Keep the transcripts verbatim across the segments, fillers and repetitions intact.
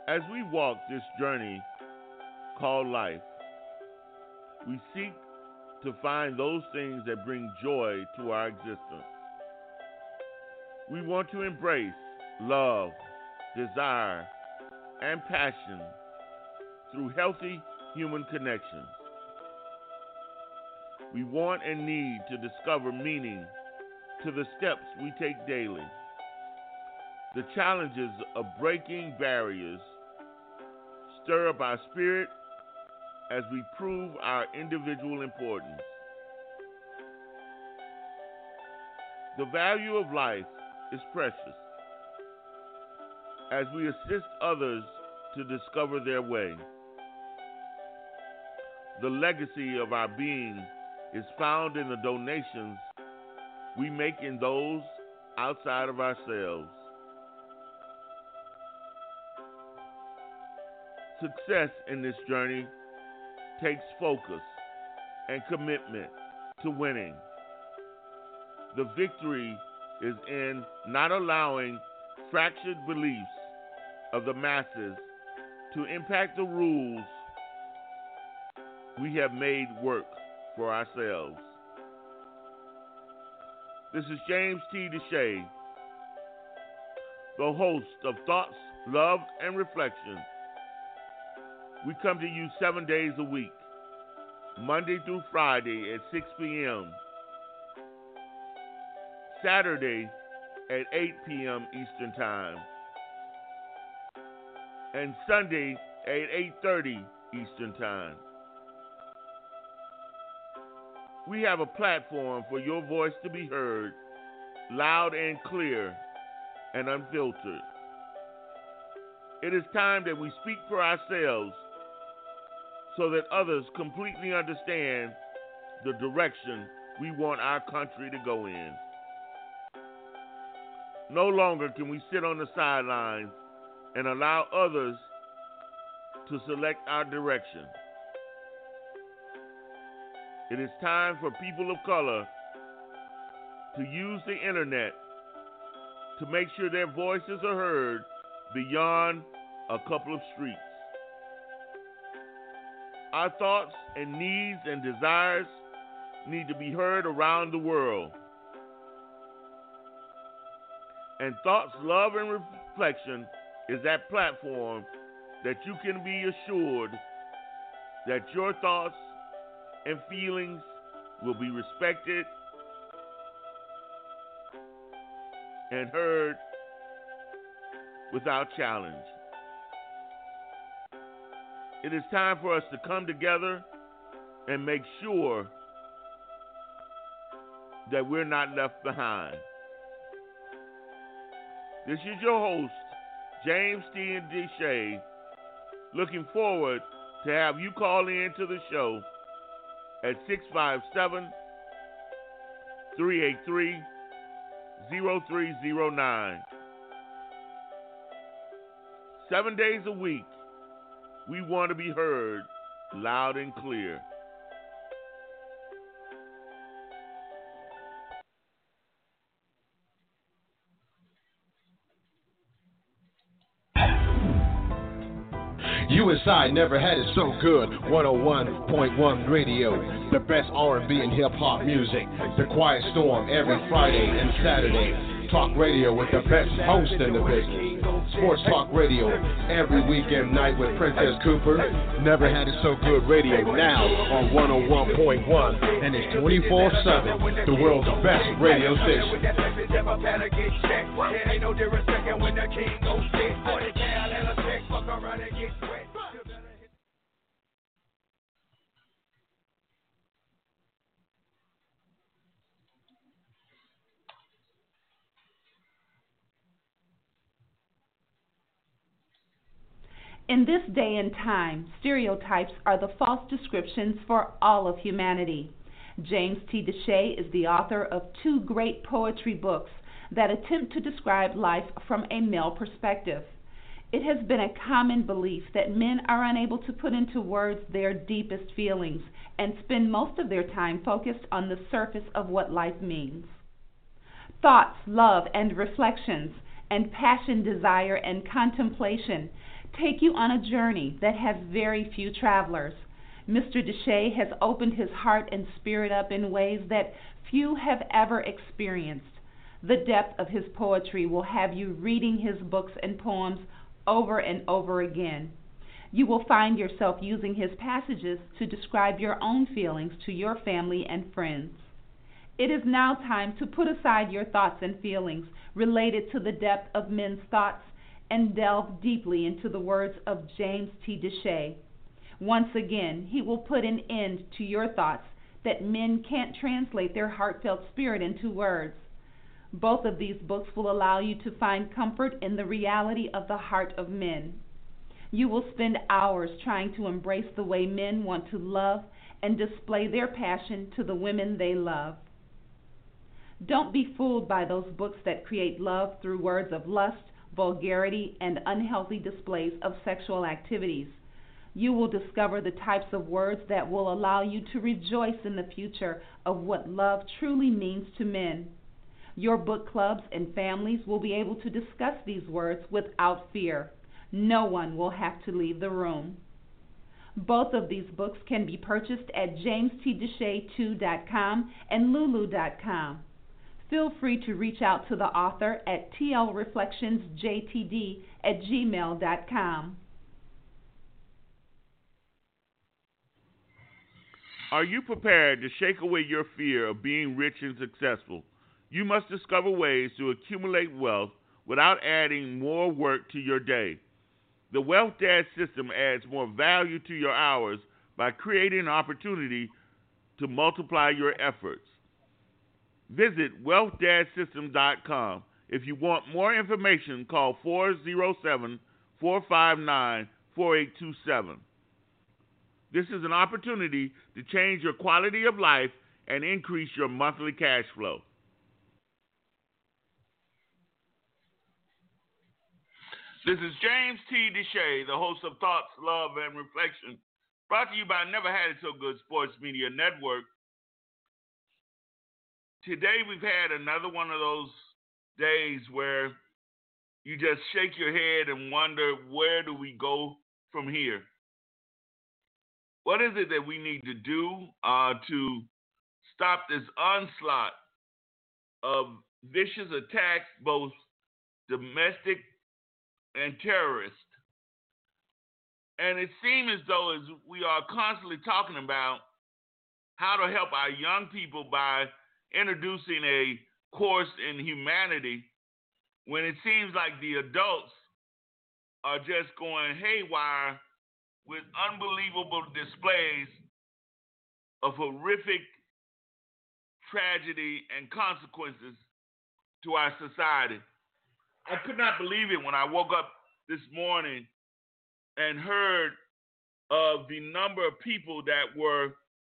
As we walk this journey called life, we seek to find those things that bring joy to our existence. We want to embrace love, desire, and passion through healthy human connections. We want and need to discover meaning to the steps we take daily. The challenges of breaking barriers stir up our spirit as we prove our individual importance. The value of life is precious as we assist others to discover their way. The legacy of our being is found in the donations we make in those outside of ourselves. Success in this journey takes focus and commitment to winning. The victory is in not allowing fractured beliefs of the masses to impact the rules we have made work for ourselves. This is James T. Deshay, the host of Thoughts, Love, and Reflection. We come to you seven days a week, Monday through Friday at six p.m., Saturday at eight p.m. Eastern Time, and Sunday at eight thirty Eastern Time. We have a platform for your voice to be heard, loud and clear and unfiltered. It is time that we speak for ourselves so that others completely understand the direction we want our country to go in. No longer can we sit on the sidelines and allow others to select our direction. It is time for people of color to use the internet to make sure their voices are heard beyond a couple of streets. Our thoughts and needs and desires need to be heard around the world. And Thoughts, Love, and Reflection is that platform that you can be assured that your thoughts and feelings will be respected and heard without challenge. It is time for us to come together and make sure that we're not left behind. This is your host, James T. Deshay, looking forward to have you call in to the show at six five seven, three eight three, zero three zero nine. Seven days a week, we want to be heard loud and clear. U S I never had it so good. one oh one point one Radio, the best R and B and hip hop music. The Quiet Storm every Friday and Saturday. Talk radio with the best host in the business. Sports Talk Radio every weekend night with Princess Cooper. Never had it so good radio now on one oh one point one, and it's twenty-four seven. The world's best radio station. In this day and time, stereotypes are the false descriptions for all of humanity. James T. Deshay is the author of two great poetry books that attempt to describe life from a male perspective. It has been a common belief that men are unable to put into words their deepest feelings and spend most of their time focused on the surface of what life means. Thoughts, love, and reflections, and passion, desire, and contemplation take you on a journey that has very few travelers. Mister Deshay has opened his heart and spirit up in ways that few have ever experienced. The depth of his poetry will have you reading his books and poems over and over again. You will find yourself using his passages to describe your own feelings to your family and friends. It is now time to put aside your thoughts and feelings related to the depth of men's thoughts and delve deeply into the words of James T. Deshay. Once again, he will put an end to your thoughts that men can't translate their heartfelt spirit into words. Both of these books will allow you to find comfort in the reality of the heart of men. You will spend hours trying to embrace the way men want to love and display their passion to the women they love. Don't be fooled by those books that create love through words of lust, vulgarity, and unhealthy displays of sexual activities. You will discover the types of words that will allow you to rejoice in the future of what love truly means to men. Your book clubs and families will be able to discuss these words without fear. No one will have to leave the room. Both of these books can be purchased at james t deshay two dot com and lulu dot com. Feel free to reach out to the author at t l reflections j t d at gmail dot com. Are you prepared to shake away your fear of being rich and successful? You must discover ways to accumulate wealth without adding more work to your day. The Wealth Dad system adds more value to your hours by creating an opportunity to multiply your efforts. Visit wealth dad system dot com. If you want more information, call four oh seven, four five nine, four eight two seven. This is an opportunity to change your quality of life and increase your monthly cash flow. This is James T. Deshay, the host of Thoughts, Love, and Reflection, brought to you by Never Had It So Good Sports Media Network. Today we've had another one of those days where you just shake your head and wonder, where do we go from here? What is it that we need to do uh, to stop this onslaught of vicious attacks, both domestic and terrorist? And it seems as though as we are constantly talking about how to help our young people by introducing a course in humanity, when it seems like the adults are just going haywire with unbelievable displays of horrific tragedy and consequences to our society. I could not believe it when I woke up this morning and heard of the number of people that were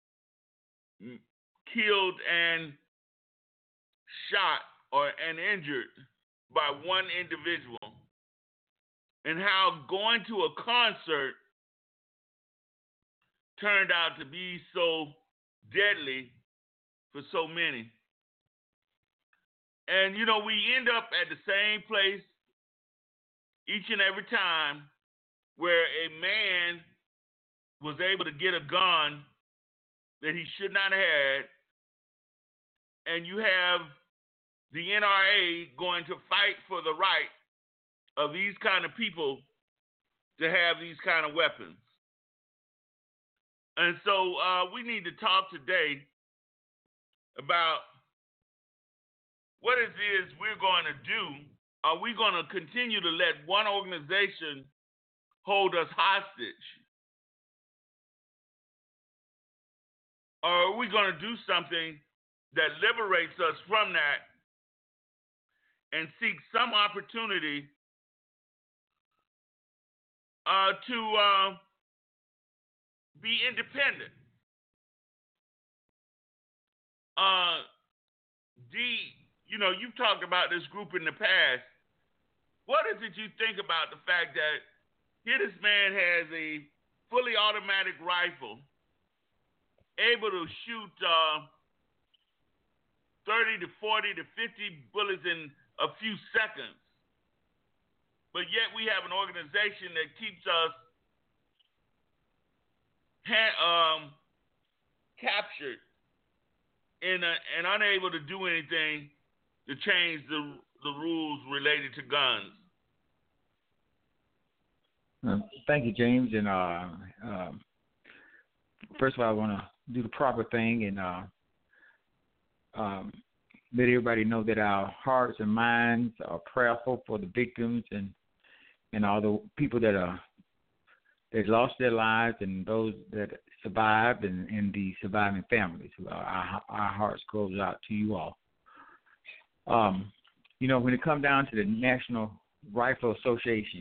killed and shot or and injured by one individual, and how going to a concert turned out to be so deadly for so many. And, you know, we end up at the same place each and every time where a man was able to get a gun that he should not have had, and you have the N R A going to fight for the right of these kind of people to have these kind of weapons. And so uh, we need to talk today about what it is we're going to do. Are we going to continue to let one organization hold us hostage? Or are we going to do something that liberates us from that and seek some opportunity uh, to uh, be independent? Uh, D, you know, you've talked about this group in the past. What is it you think about the fact that here this man has a fully automatic rifle, able to shoot uh, thirty to forty to fifty bullets in a few seconds, but yet we have an organization that keeps us ha- um, captured and, uh, and unable to do anything to change the the rules related to guns. Uh, thank you, James. And uh, uh, first of all, I want to do the proper thing and uh, um, let everybody know that our hearts and minds are prayerful for the victims and and all the people that are that lost their lives and those that survived and, and the surviving families. Our, our hearts goes out to you all. Um, you know, when it comes down to the National Rifle Association,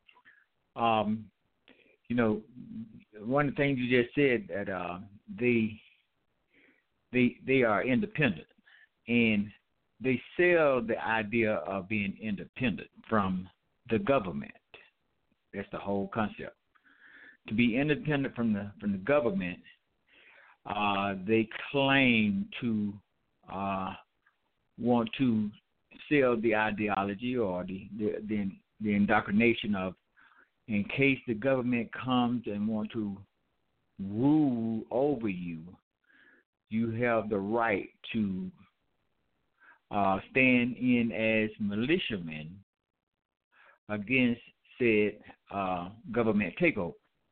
um, you know, one of the things you just said that uh, they they they are independent and they sell the idea of being independent from the government. That's the whole concept. To be independent from the from the government, uh, they claim to uh, want to sell the ideology or the, the the the indoctrination of, in case the government comes and want to rule over you, you have the right to uh, stand in as militiamen against said uh, government takeover.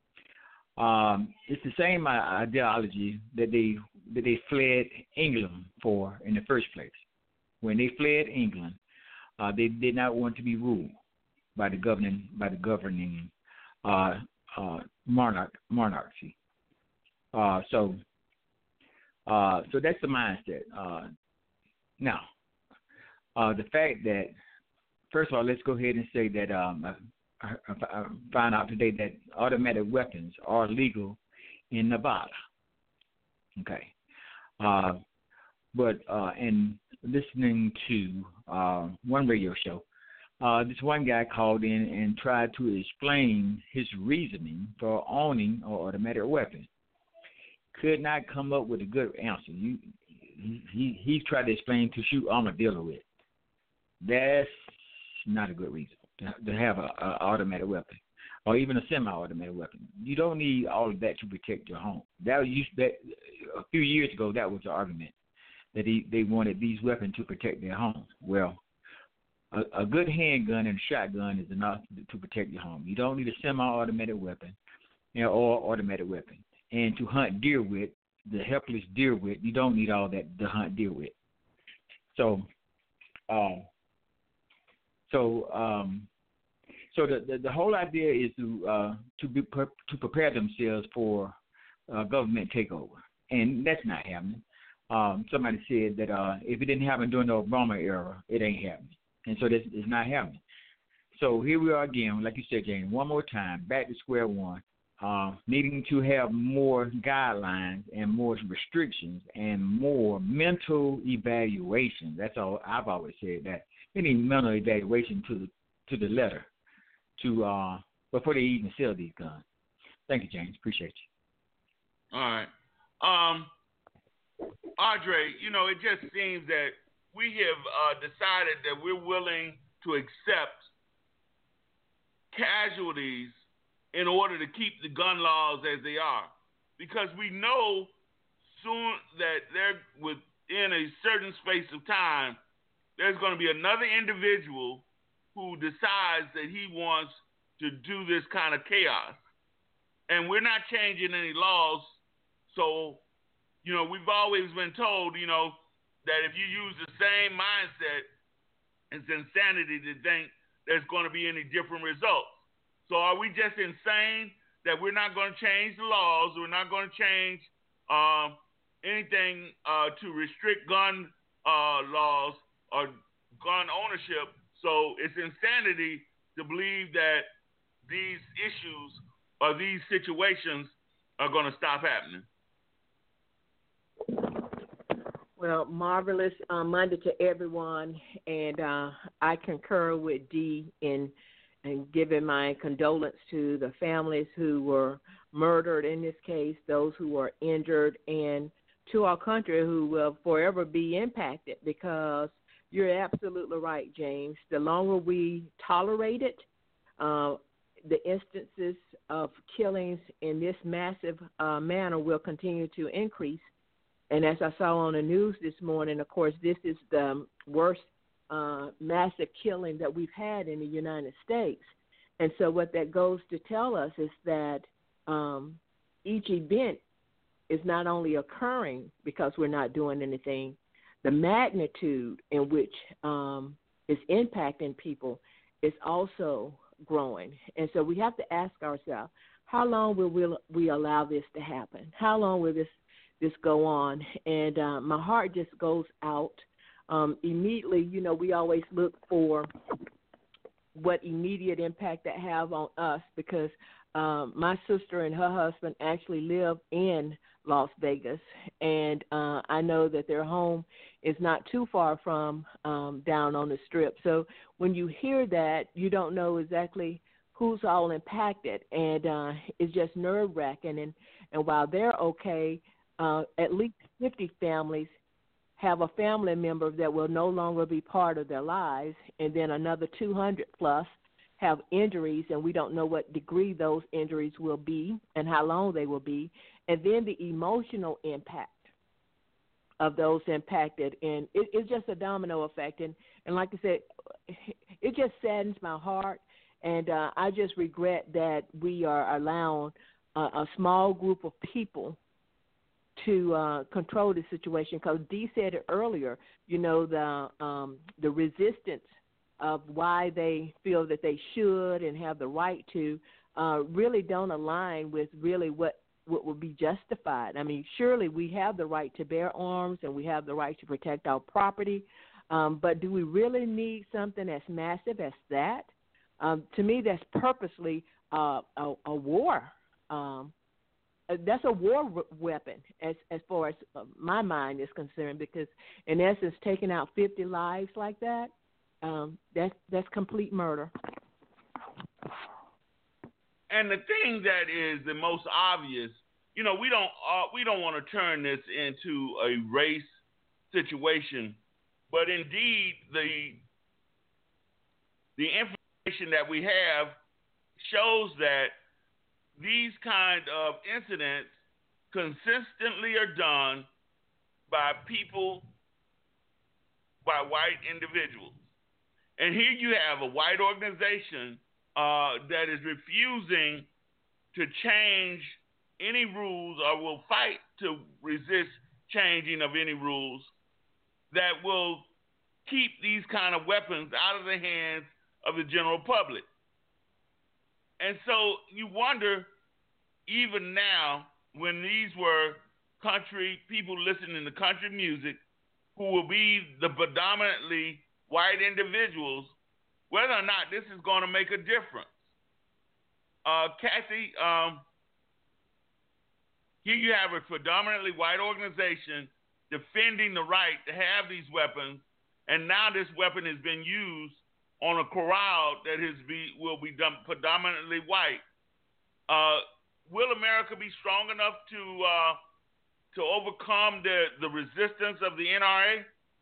Um, it's the same ideology that they that they fled England for in the first place. When they fled England, uh, they did not want to be ruled by the governing by the governing uh, uh, monarch monarchy. Uh, so, uh, so that's the mindset. Uh, now, uh, the fact that first of all, let's go ahead and say that um, I, I, I found out today that automatic weapons are legal in Nevada. Okay, uh, but uh, in listening to uh, one radio show, uh, this one guy called in and tried to explain his reasoning for owning an automatic weapon. Could not come up with a good answer. You, he, he he tried to explain to shoot armadillo with. That's not a good reason to, to have an automatic weapon or even a semi-automatic weapon. You don't need all of that to protect your home. That was used that a few years ago. That was the argument that he, they wanted these weapons to protect their homes. Well, a, a good handgun and a shotgun is enough to protect your home. You don't need a semi-automatic weapon, you know, or automatic weapon. And to hunt deer with, the helpless deer with, you don't need all that to hunt deer with. So, um, so, um, so the, the the whole idea is to uh, to be to prepare themselves for uh, government takeover, and that's not happening. Um, somebody said that uh, if it didn't happen during the Obama era, it ain't happening, and so this is not happening. So here we are again, like you said, Jane, one more time, back to square one. Uh, needing to have more guidelines and more restrictions and more mental evaluation. That's all I've always said, that they need mental evaluation to the to the letter to uh, before they even sell these guns. Thank you, James. Appreciate you. All right. Um, Andre, you know, it just seems that we have uh, decided that we're willing to accept casualties in order to keep the gun laws as they are, because we know soon that they're within a certain space of time, there's going to be another individual who decides that he wants to do this kind of chaos. And we're not changing any laws. So, you know, we've always been told, you know, that if you use the same mindset, it's insanity to think there's going to be any different results. So are we just insane that we're not going to change the laws? We're not going to change um, anything uh, to restrict gun uh, laws or gun ownership. So it's insanity to believe that these issues or these situations are going to stop happening. Well, marvelous uh, Monday to everyone, and uh, I concur with Dee in and giving my condolence to the families who were murdered in this case, those who were injured, and to our country who will forever be impacted, because you're absolutely right, James. The longer we tolerate it, uh, the instances of killings in this massive uh, manner will continue to increase. And as I saw on the news this morning, of course, this is the worst uh, massive killing that we've had in the United States. And so what that goes to tell us is that um, each event is not only occurring because we're not doing anything, the magnitude in which um, is impacting people is also growing. And so we have to ask ourselves, how long will we, we allow this to happen? How long will this this go on? And uh, my heart just goes out. Um, immediately, you know, we always look for what immediate impact that have on us because um, my sister and her husband actually live in Las Vegas, and uh, I know that their home is not too far from um, down on the Strip. So when you hear that, you don't know exactly who's all impacted, and uh, it's just nerve-wracking. And, and while they're okay, uh, at least fifty families have a family member that will no longer be part of their lives, and then another two hundred plus have injuries, and we don't know what degree those injuries will be and how long they will be, and then the emotional impact of those impacted. And it, it's just a domino effect. And, and like I said, it just saddens my heart, and uh, I just regret that we are allowing a, a small group of people to uh, control the situation, because Dee said it earlier, you know, the um, the resistance of why they feel that they should and have the right to uh, really don't align with really what, what would be justified. I mean, surely we have the right to bear arms and we have the right to protect our property, um, but do we really need something as massive as that? Um, to me, that's purposely uh, a, a war. Um, That's a war weapon, as as far as my mind is concerned, because in essence, taking out fifty lives like that, um, that's that's complete murder. And the thing that is the most obvious, you know, we don't uh, we don't want to turn this into a race situation, but indeed the the information that we have shows that these kind of incidents consistently are done by people, by white individuals. And here you have a white organization uh, that is refusing to change any rules, or will fight to resist changing of any rules that will keep these kind of weapons out of the hands of the general public. And so you wonder, even now, when these were country people listening to country music, who will be the predominantly white individuals, whether or not this is going to make a difference. Uh, Kathy, um, here you have a predominantly white organization defending the right to have these weapons, and now this weapon has been used on a crowd that is be, will be done predominantly white. Uh, will America be strong enough to uh, to overcome the, the resistance of the N R A?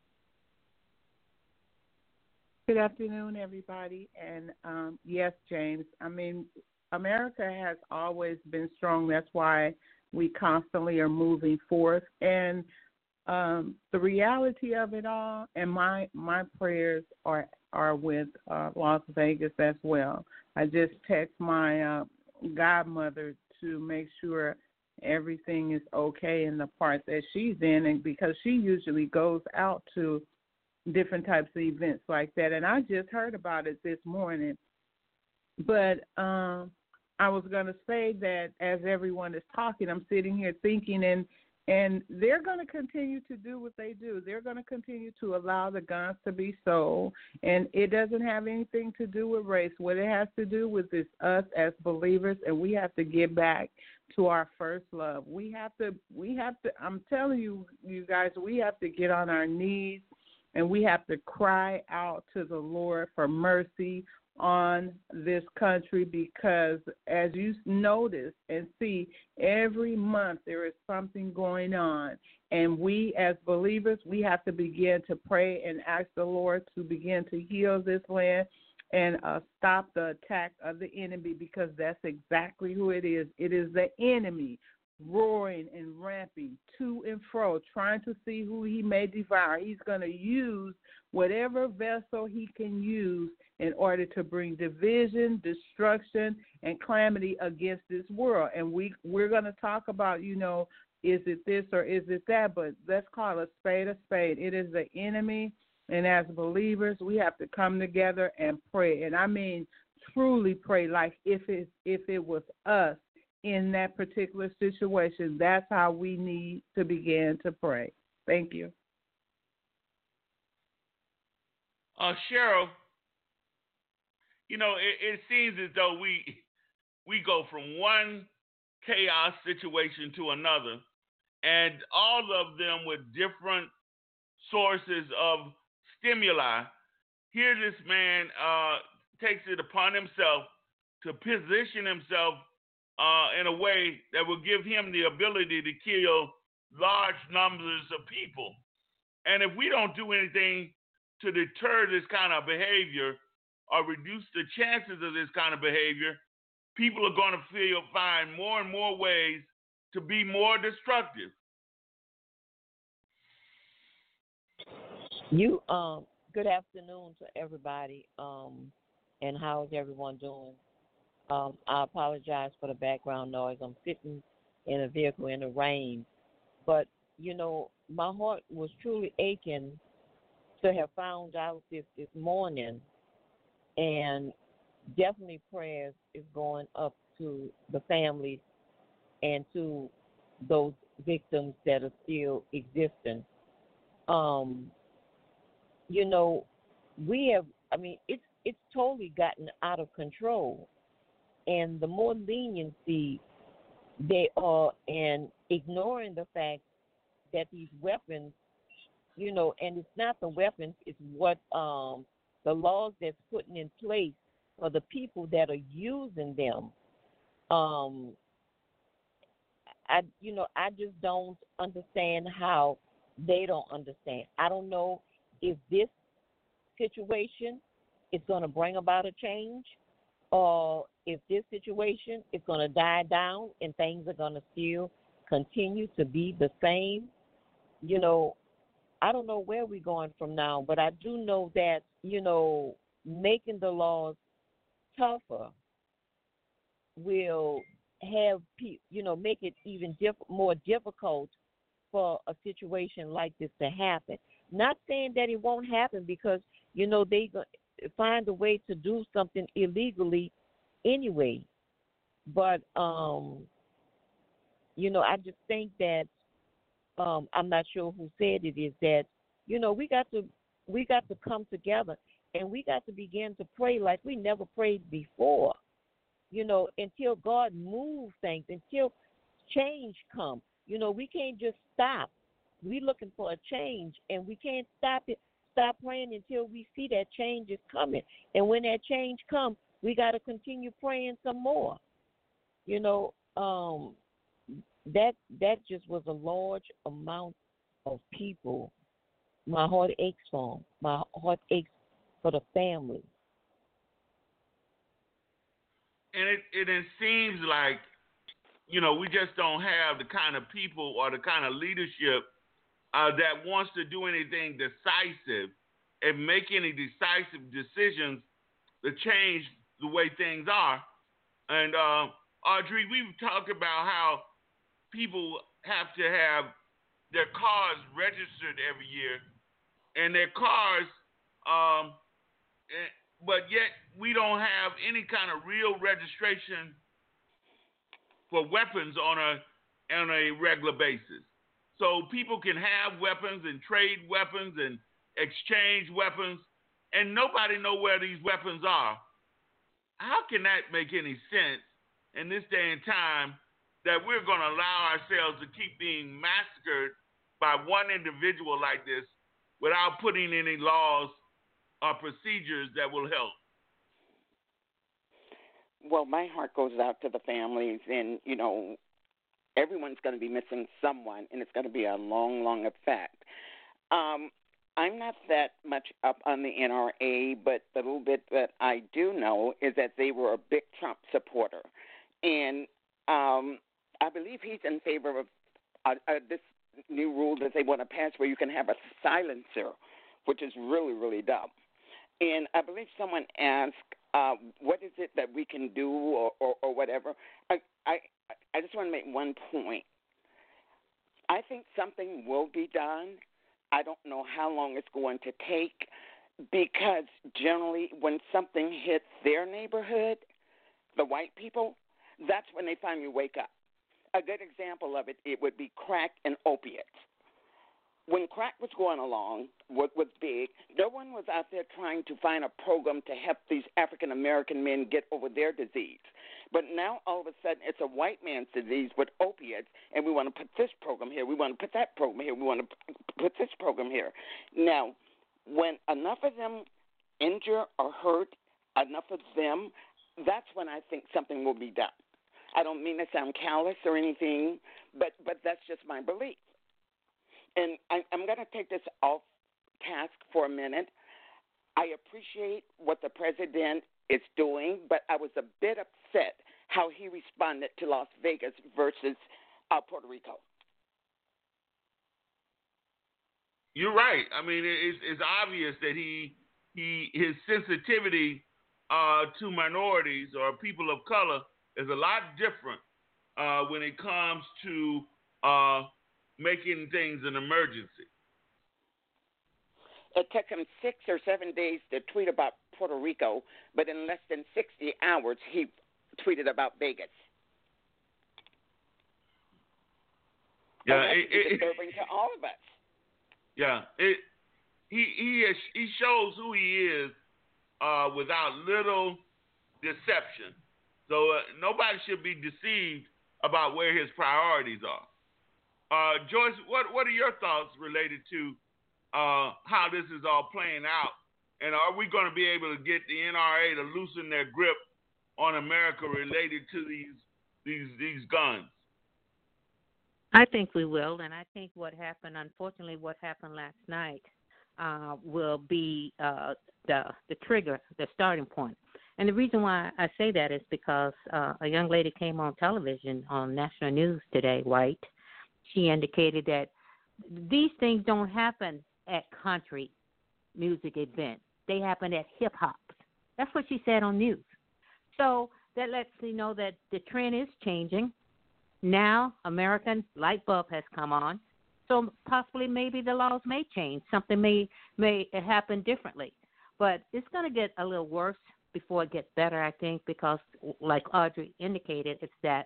Good afternoon, everybody. And um, yes, James, I mean, America has always been strong. That's why we constantly are moving forth. And um, the reality of it all, and my, my prayers are are with uh, Las Vegas as well. I just text my uh, godmother to make sure everything is okay in the part that she's in, and because she usually goes out to different types of events like that. And I just heard about it this morning. But um, I was going to say that as everyone is talking, I'm sitting here thinking, and And they're going to continue to do what they do. They're going to continue to allow the guns to be sold. And it doesn't have anything to do with race. What it has to do with is us as believers, and we have to get back to our first love. We have to, we have to, I'm telling you, you guys, we have to get on our knees, and we have to cry out to the Lord for mercy on this country, because as you notice and see, every month there is something going on, and we as believers, we have to begin to pray and ask the Lord to begin to heal this land. and uh, stop the attack of the enemy, because that's exactly who it is. It is the enemy roaring and ramping to and fro, trying to see who he may devour. He's going to use whatever vessel he can use in order to bring division, destruction, and calamity against this world. And we, we're going to talk about, you know, is it this or is it that? But let's call a spade a spade. It is the enemy, and as believers, we have to come together and pray. And I mean truly pray, like if it, if it was us in that particular situation. That's how we need to begin to pray. Thank you. Uh, Cheryl, you know, it, it seems as though we we go from one chaos situation to another, and all of them with different sources of stimuli. Here this man uh, takes it upon himself to position himself uh, in a way that will give him the ability to kill large numbers of people. And if we don't do anything to deter this kind of behavior or reduce the chances of this kind of behavior, people are going to feel find more and more ways to be more destructive. You um good afternoon to everybody. Um and how is everyone doing? Um, I apologize for the background noise. I'm sitting in a vehicle in the rain. But, you know, my heart was truly aching to have found out this this morning. And definitely prayers is going up to the families and to those victims that are still existing. Um, you know, we have, I mean, it's it's totally gotten out of control. And the more leniency they are in ignoring the fact that these weapons, you know, and it's not the weapons, it's what um, the laws that's putting in place for the people that are using them. Um, I, you know, I just don't understand how they don't understand. I don't know if this situation is going to bring about a change, or if this situation is going to die down and things are going to still continue to be the same. You know, I don't know where we're going from now, but I do know that, you know, making the laws tougher will have, you know, make it even diff- more difficult for a situation like this to happen. Not saying that it won't happen, because, you know, they find a way to do something illegally anyway. But, um, you know, I just think that, um, I'm not sure who said it, is that, you know, we got to we got to come together, and we got to begin to pray like we never prayed before, you know, until God moves things, until change comes. You know, we can't just stop. We're looking for a change, and we can't stop it. Stop praying until we see that change is coming. And when that change comes, we got to continue praying some more. You know, um, that that just was a large amount of people. My heart aches for them. My heart aches for the family. And it, it, it seems like, you know, we just don't have the kind of people or the kind of leadership uh, that wants to do anything decisive and make any decisive decisions to change the way things are. And uh, Audrey, we've talked about how people have to have their cars registered every year, and their cars, um, but yet we don't have any kind of real registration for weapons on a on a regular basis. So people can have weapons and trade weapons and exchange weapons, and nobody know where these weapons are. How can that make any sense in this day and time that we're going to allow ourselves to keep being massacred by one individual like this without putting any laws or procedures that will help? Well, my heart goes out to the families, and, you know, everyone's going to be missing someone, and it's going to be a long, long effect. Um, I'm not that much up on the N R A, but the little bit that I do know is that they were a big Trump supporter. And um, I believe he's in favor of uh, uh, this new rule that they want to pass where you can have a silencer, which is really, really dumb. And I believe someone asked, uh, what is it that we can do or, or, or whatever. I, I, I just want to make one point. I think something will be done. I don't know how long it's going to take because generally when something hits their neighborhood, the white people, that's when they finally wake up. A good example of it, it would be crack and opiates. When crack was going along, what was big, no one was out there trying to find a program to help these African-American men get over their disease. But now, all of a sudden, it's a white man's disease with opiates, and we want to put this program here. We want to put that program here. We want to put this program here. Now, when enough of them injure or hurt, enough of them, that's when I think something will be done. I don't mean to sound callous or anything, but, but that's just my belief. And I, I'm going to take this off task for a minute. I appreciate what the president is doing, but I was a bit upset how he responded to Las Vegas versus uh, Puerto Rico. You're right. I mean, it's, it's obvious that he he his sensitivity uh, to minorities or people of color is a lot different uh, when it comes to uh, making things an emergency. It took him six or seven days to tweet about Puerto Rico, but in less than sixty hours, he tweeted about Vegas. Yeah, and that's it, it, disturbing to all of us. Yeah, it, he he is, he shows who he is uh, without little deception. So uh, nobody should be deceived about where his priorities are. Uh, Joyce, what what are your thoughts related to uh, how this is all playing out? And are we going to be able to get the N R A to loosen their grip on America related to these these these guns? I think we will, and I think what happened, unfortunately, what happened last night uh, will be uh, the the trigger, the starting point. And the reason why I say that is because uh, a young lady came on television on national news today, White. She indicated that these things don't happen at country music events. They happen at hip-hop. That's what she said on news. So that lets me know that the trend is changing. Now American light bulb has come on. So possibly maybe the laws may change. Something may, may happen differently. But it's going to get a little worse before it gets better, I think, because like Audrey indicated, it's that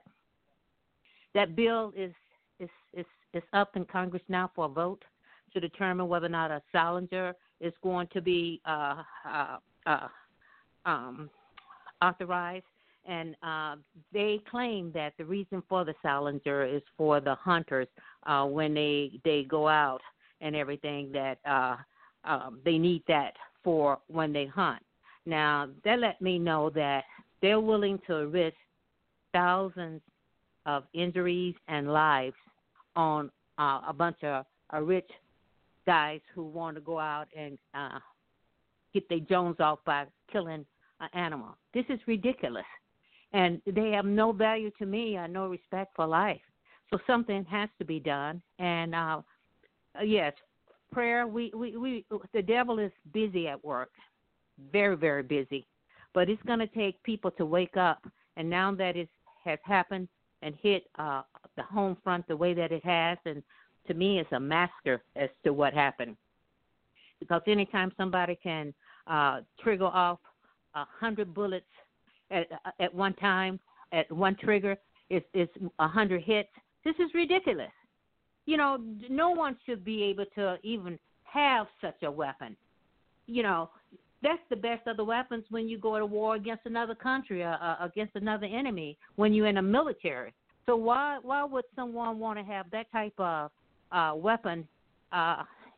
that bill is is, is, is up in Congress now for a vote to determine whether or not a Salinger is going to be uh, uh, uh, um, authorized. And uh, they claim that the reason for the Salinger is for the hunters uh, when they, they go out and everything, that uh, um, they need that for when they hunt. Now, that let me know that they're willing to risk thousands of injuries and lives on uh, a bunch of uh, rich guys who want to go out and uh, get their Jones off by killing an animal. This is ridiculous. And they have no value to me or no respect for life. So something has to be done. And, uh, yes, prayer, we, we, we, the devil is busy at work, very, very busy. But it's going to take people to wake up. And now that it has happened and hit uh, the home front the way that it has, and to me it's a massacre as to what happened. Because anytime somebody can uh, trigger off a hundred bullets at, at one time, at one trigger, it's, it's a hundred hits. This is ridiculous. You know, no one should be able to even have such a weapon. You know, that's the best of the weapons when you go to war against another country, or uh, against another enemy, when you're in the military. So why why would someone want to have that type of uh, weapon uh,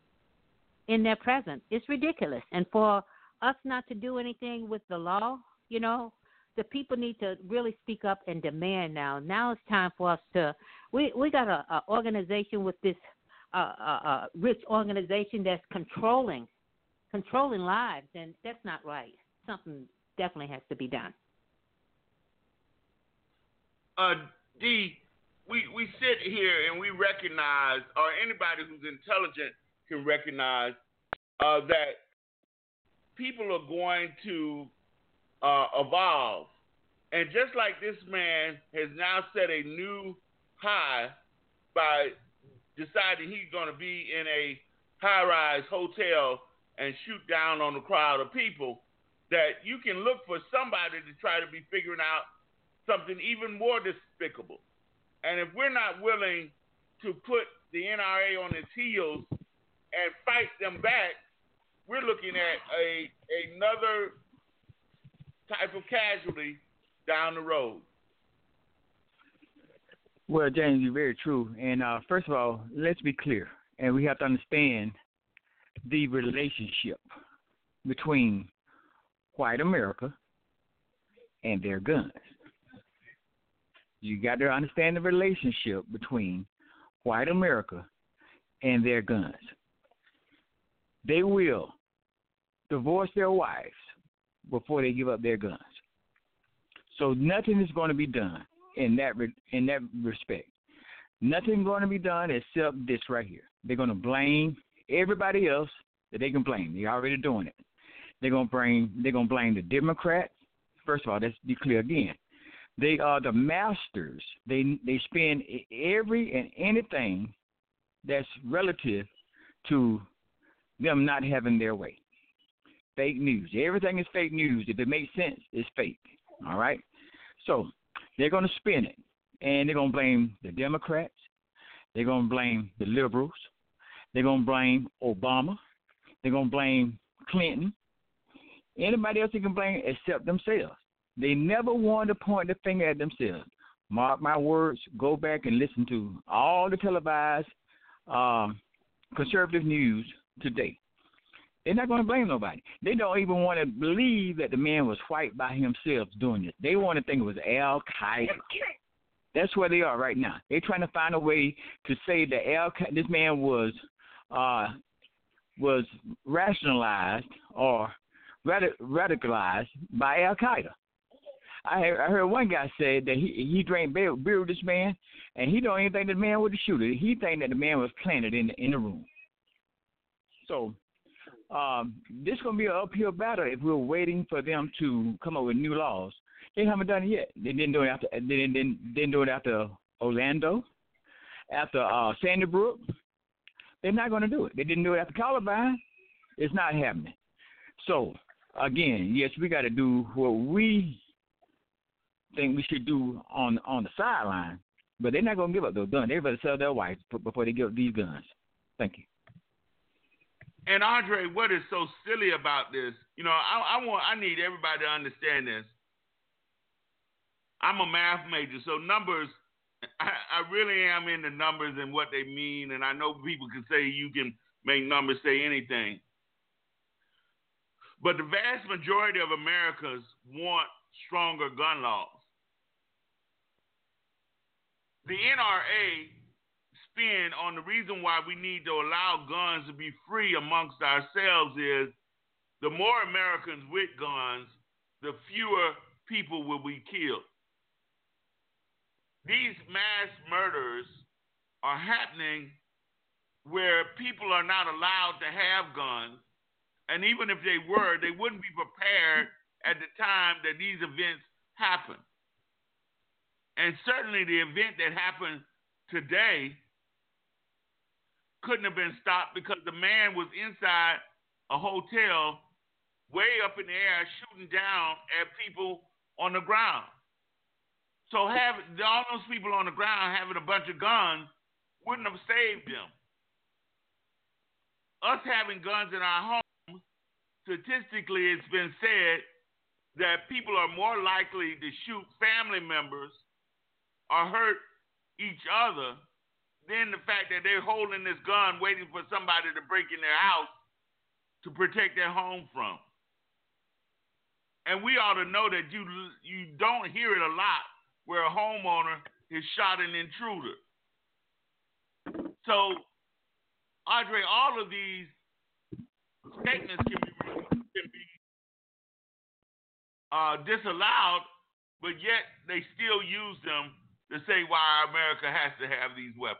in their presence? It's ridiculous. And for us not to do anything with the law, you know, the people need to really speak up and demand now. Now it's time for us to, we, we got an organization with this a, a, a rich organization that's controlling controlling lives, and that's not right. Something definitely has to be done. Uh, D, we, we sit here and we recognize, or anybody who's intelligent can recognize, uh, that people are going to uh, evolve. And just like this man has now set a new high by deciding he's going to be in a high-rise hotel and shoot down on a crowd of people, that you can look for somebody to try to be figuring out something even more despicable. And if we're not willing to put the N R A on its heels and fight them back, we're looking at a another type of casualty down the road. Well, James, you're very true. And uh, first of all, let's be clear, and we have to understand the relationship between white America and their guns. You got to understand the relationship between white America and their guns. They will divorce their wives before they give up their guns. So nothing is going to be done in that re- in that respect. Nothing going to be done except this right here. They're going to blame everybody else that they can blame. They're already doing it. They're going to blame. They're going to blame the Democrats. First of all, let's be clear again. They are the masters. They they spend every and anything that's relative to them not having their way. Fake news. Everything is fake news. If it makes sense, it's fake. All right? So they're going to spin it, and they're going to blame the Democrats. They're going to blame the liberals. They're going to blame Obama. They're going to blame Clinton. Anybody else they can blame except themselves. They never want to point the finger at themselves. Mark my words, go back and listen to all the televised um, conservative news today. They're not going to blame nobody. They don't even want to believe that the man was white by himself doing this. They want to think it was Al-Qaeda. That's where they are right now. They're trying to find a way to say that Al this man was uh, was rationalized or radic- radicalized by Al-Qaeda. I heard, I heard one guy say that he he drank beer, beer with this man, and he don't even think the man was the shooter. He think that the man was planted in the, in the room. So um, this is going to be an uphill battle if we're waiting for them to come up with new laws. They haven't done it yet. They didn't do it after. They didn't, didn't, didn't do it after Orlando, after uh, Sandy Brook. They're not going to do it. They didn't do it after Columbine. It's not happening. So again, yes, we got to do what we think we should do on on the sideline, but they're not going to give up those guns. They better sell their wives before they give up these guns. Thank you. And Andre, what is so silly about this? You know, I, I want I need everybody to understand this. I'm a math major, so numbers, I, I really am into numbers and what they mean, and I know people can say you can make numbers say anything. But the vast majority of Americans want stronger gun laws. The N R A spin on the reason why we need to allow guns to be free amongst ourselves is the more Americans with guns, the fewer people will be killed. These mass murders are happening where people are not allowed to have guns, and even if they were, they wouldn't be prepared at the time that these events happen. And certainly the event that happened today couldn't have been stopped because the man was inside a hotel way up in the air shooting down at people on the ground. So have, all those people on the ground having a bunch of guns wouldn't have saved them. Us having guns in our homes, statistically it's been said that people are more likely to shoot family members or hurt each other than the fact that they're holding this gun waiting for somebody to break in their house to protect their home from. And we ought to know that you you don't hear it a lot where a homeowner has shot an intruder. So Andre, all of these statements can be can be uh, disallowed, but yet they still use them to say why America has to have these weapons.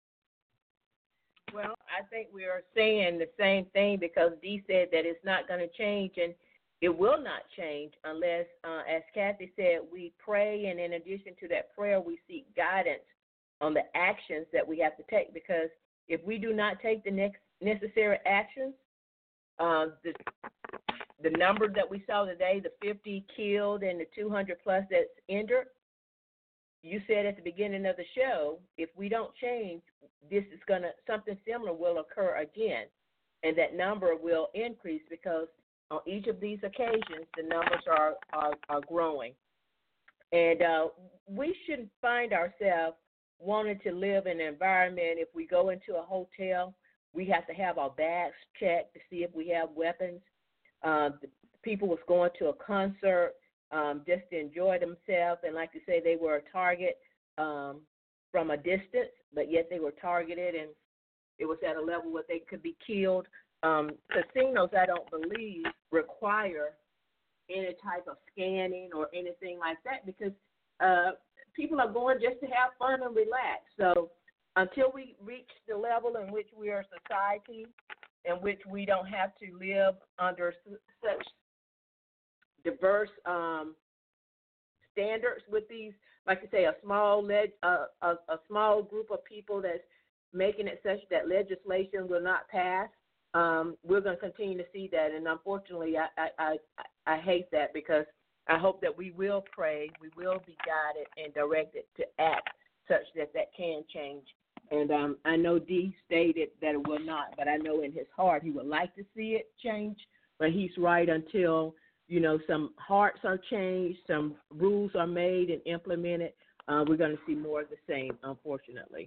Well, I think we are saying the same thing because Dee said that it's not going to change, and it will not change unless, uh, as Kathy said, we pray, and in addition to that prayer, we seek guidance on the actions that we have to take. Because if we do not take the next necessary actions, uh, the the numbers that we saw today, the fifty killed and the two hundred plus that's injured, you said at the beginning of the show, if we don't change, this is going to, something similar will occur again, and that number will increase because on each of these occasions, the numbers are, are, are growing. And uh, we shouldn't find ourselves wanting to live in an environment, if we go into a hotel, we have to have our bags checked to see if we have weapons. Uh, the people was going to a concert um, just to enjoy themselves, and like you say, they were a target um, from a distance, but yet they were targeted, and it was at a level where they could be killed. Um, casinos, I don't believe, require any type of scanning or anything like that because uh, people are going just to have fun and relax. So until we reach the level in which we are a society in which we don't have to live under such diverse um, standards with these, like I say, a small leg, uh, a, a small group of people that's making it such that legislation will not pass, um, we're going to continue to see that. And unfortunately, I, I, I, I hate that because I hope that we will pray, we will be guided and directed to act such that that can change. And um, I know Dee stated that it will not, but I know in his heart he would like to see it change. But he's right, until, you know, some hearts are changed, some rules are made and implemented, uh, we're going to see more of the same, unfortunately.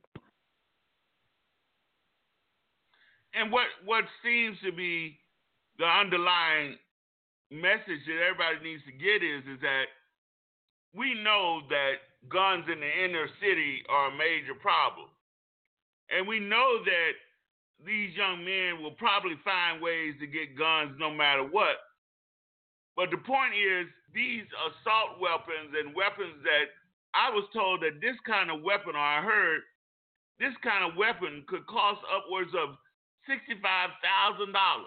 And what, what seems to be the underlying message that everybody needs to get is, is that we know that guns in the inner city are a major problem. And we know that these young men will probably find ways to get guns no matter what. But the point is, these assault weapons and weapons that I was told that this kind of weapon, or I heard, this kind of weapon could cost upwards of sixty-five thousand dollars.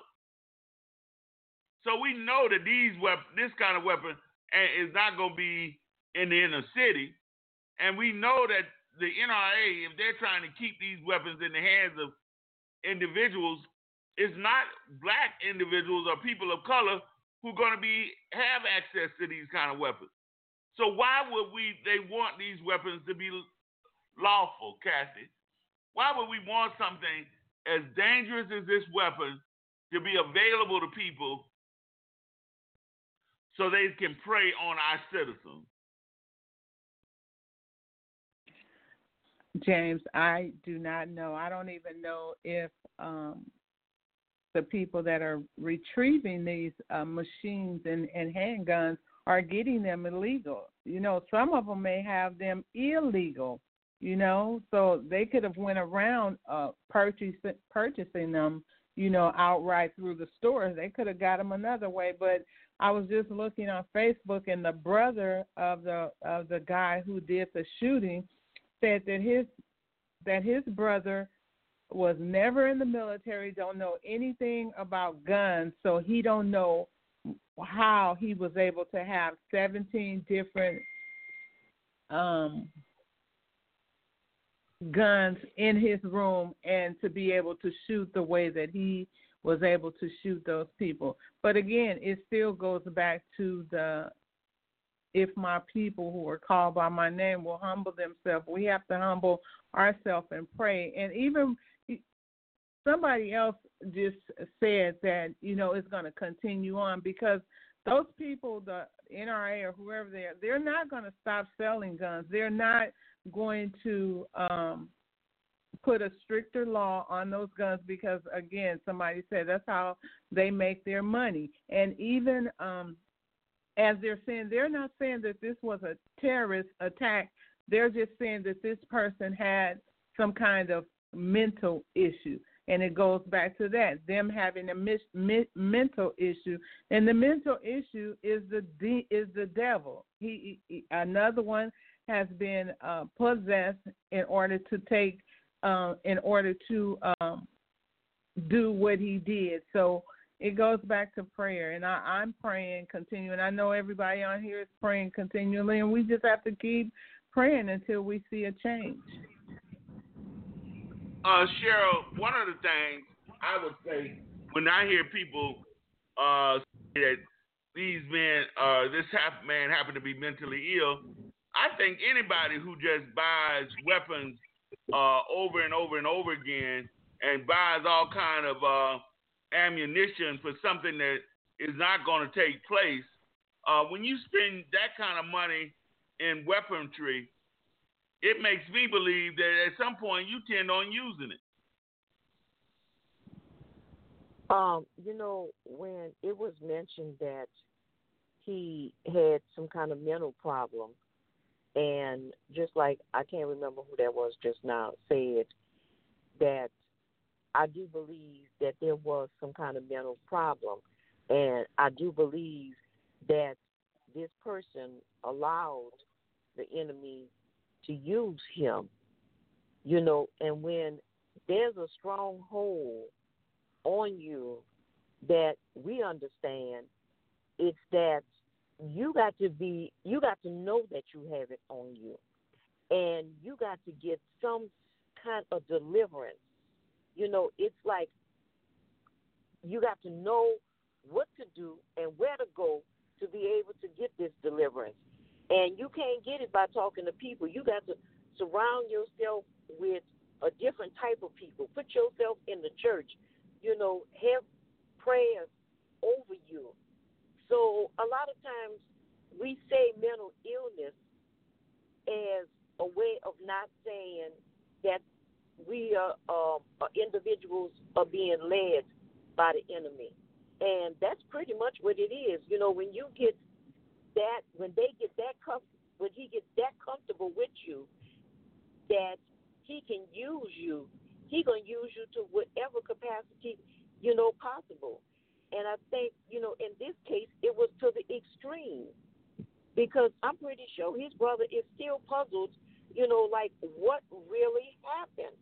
So we know that these weapon, this kind of weapon is not going to be in the inner city. And we know that the N R A, if they're trying to keep these weapons in the hands of individuals, it's not black individuals or people of color who are going to be have access to these kind of weapons. So why would we, they want these weapons to be lawful, Kathy? Why would we want something as dangerous as this weapon to be available to people so they can prey on our citizens? James, I do not know. I don't even know if um, the people that are retrieving these uh, machines and, and handguns are getting them illegal. You know, some of them may have them illegal, you know, so they could have went around uh, purchase, purchasing them, you know, outright through the stores. They could have got them another way. But I was just looking on Facebook, and the brother of the of the guy who did the shooting said that his that his brother was never in the military, don't know anything about guns, so he don't know how he was able to have seventeen different um, guns in his room and to be able to shoot the way that he was able to shoot those people. But again, it still goes back to the, if my people who are called by my name will humble themselves, we have to humble ourselves and pray. And even somebody else just said that, you know, it's going to continue on because those people, the N R A or whoever they are, they're not going to stop selling guns. They're not going to um, put a stricter law on those guns because, again, somebody said that's how they make their money. And even um, as they're saying, they're not saying that this was a terrorist attack. They're just saying that this person had some kind of mental issue. And it goes back to that, them having a mis- mi- mental issue. And the mental issue is the de- is the devil. He, he Another one has been uh, possessed in order to take, uh, in order to um, do what he did. So it goes back to prayer. And I, I'm praying continuing. I know everybody on here is praying continually, and we just have to keep praying until we see a change. Uh, Cheryl, one of the things I would say when I hear people uh, say that these men, uh, this half man happened to be mentally ill, I think anybody who just buys weapons uh, over and over and over again and buys all kind of uh, ammunition for something that is not going to take place, uh, when you spend that kind of money in weaponry, it makes me believe that at some point you tend on using it. Um, you know, when it was mentioned that he had some kind of mental problem, and just like I can't remember who that was just now said that I do believe that there was some kind of mental problem, and I do believe that this person allowed the enemy to use him, you know, and when there's a stronghold on you that we understand, it's that you got to be, you got to know that you have it on you, and you got to get some kind of deliverance. You know, it's like you got to know what to do and where to go to be able to get this deliverance. And you can't get it by talking to people. You got to surround yourself with a different type of people. Put yourself in the church. You know, have prayers over you. So a lot of times we say mental illness as a way of not saying that we are uh, individuals are being led by the enemy. And that's pretty much what it is. You know, when you get that, when they get that com- when he gets that comfortable with you, that he can use you, he gonna use you to whatever capacity, you know, possible. And I think, you know, in this case, it was to the extreme, because I'm pretty sure his brother is still puzzled, you know, like what really happened.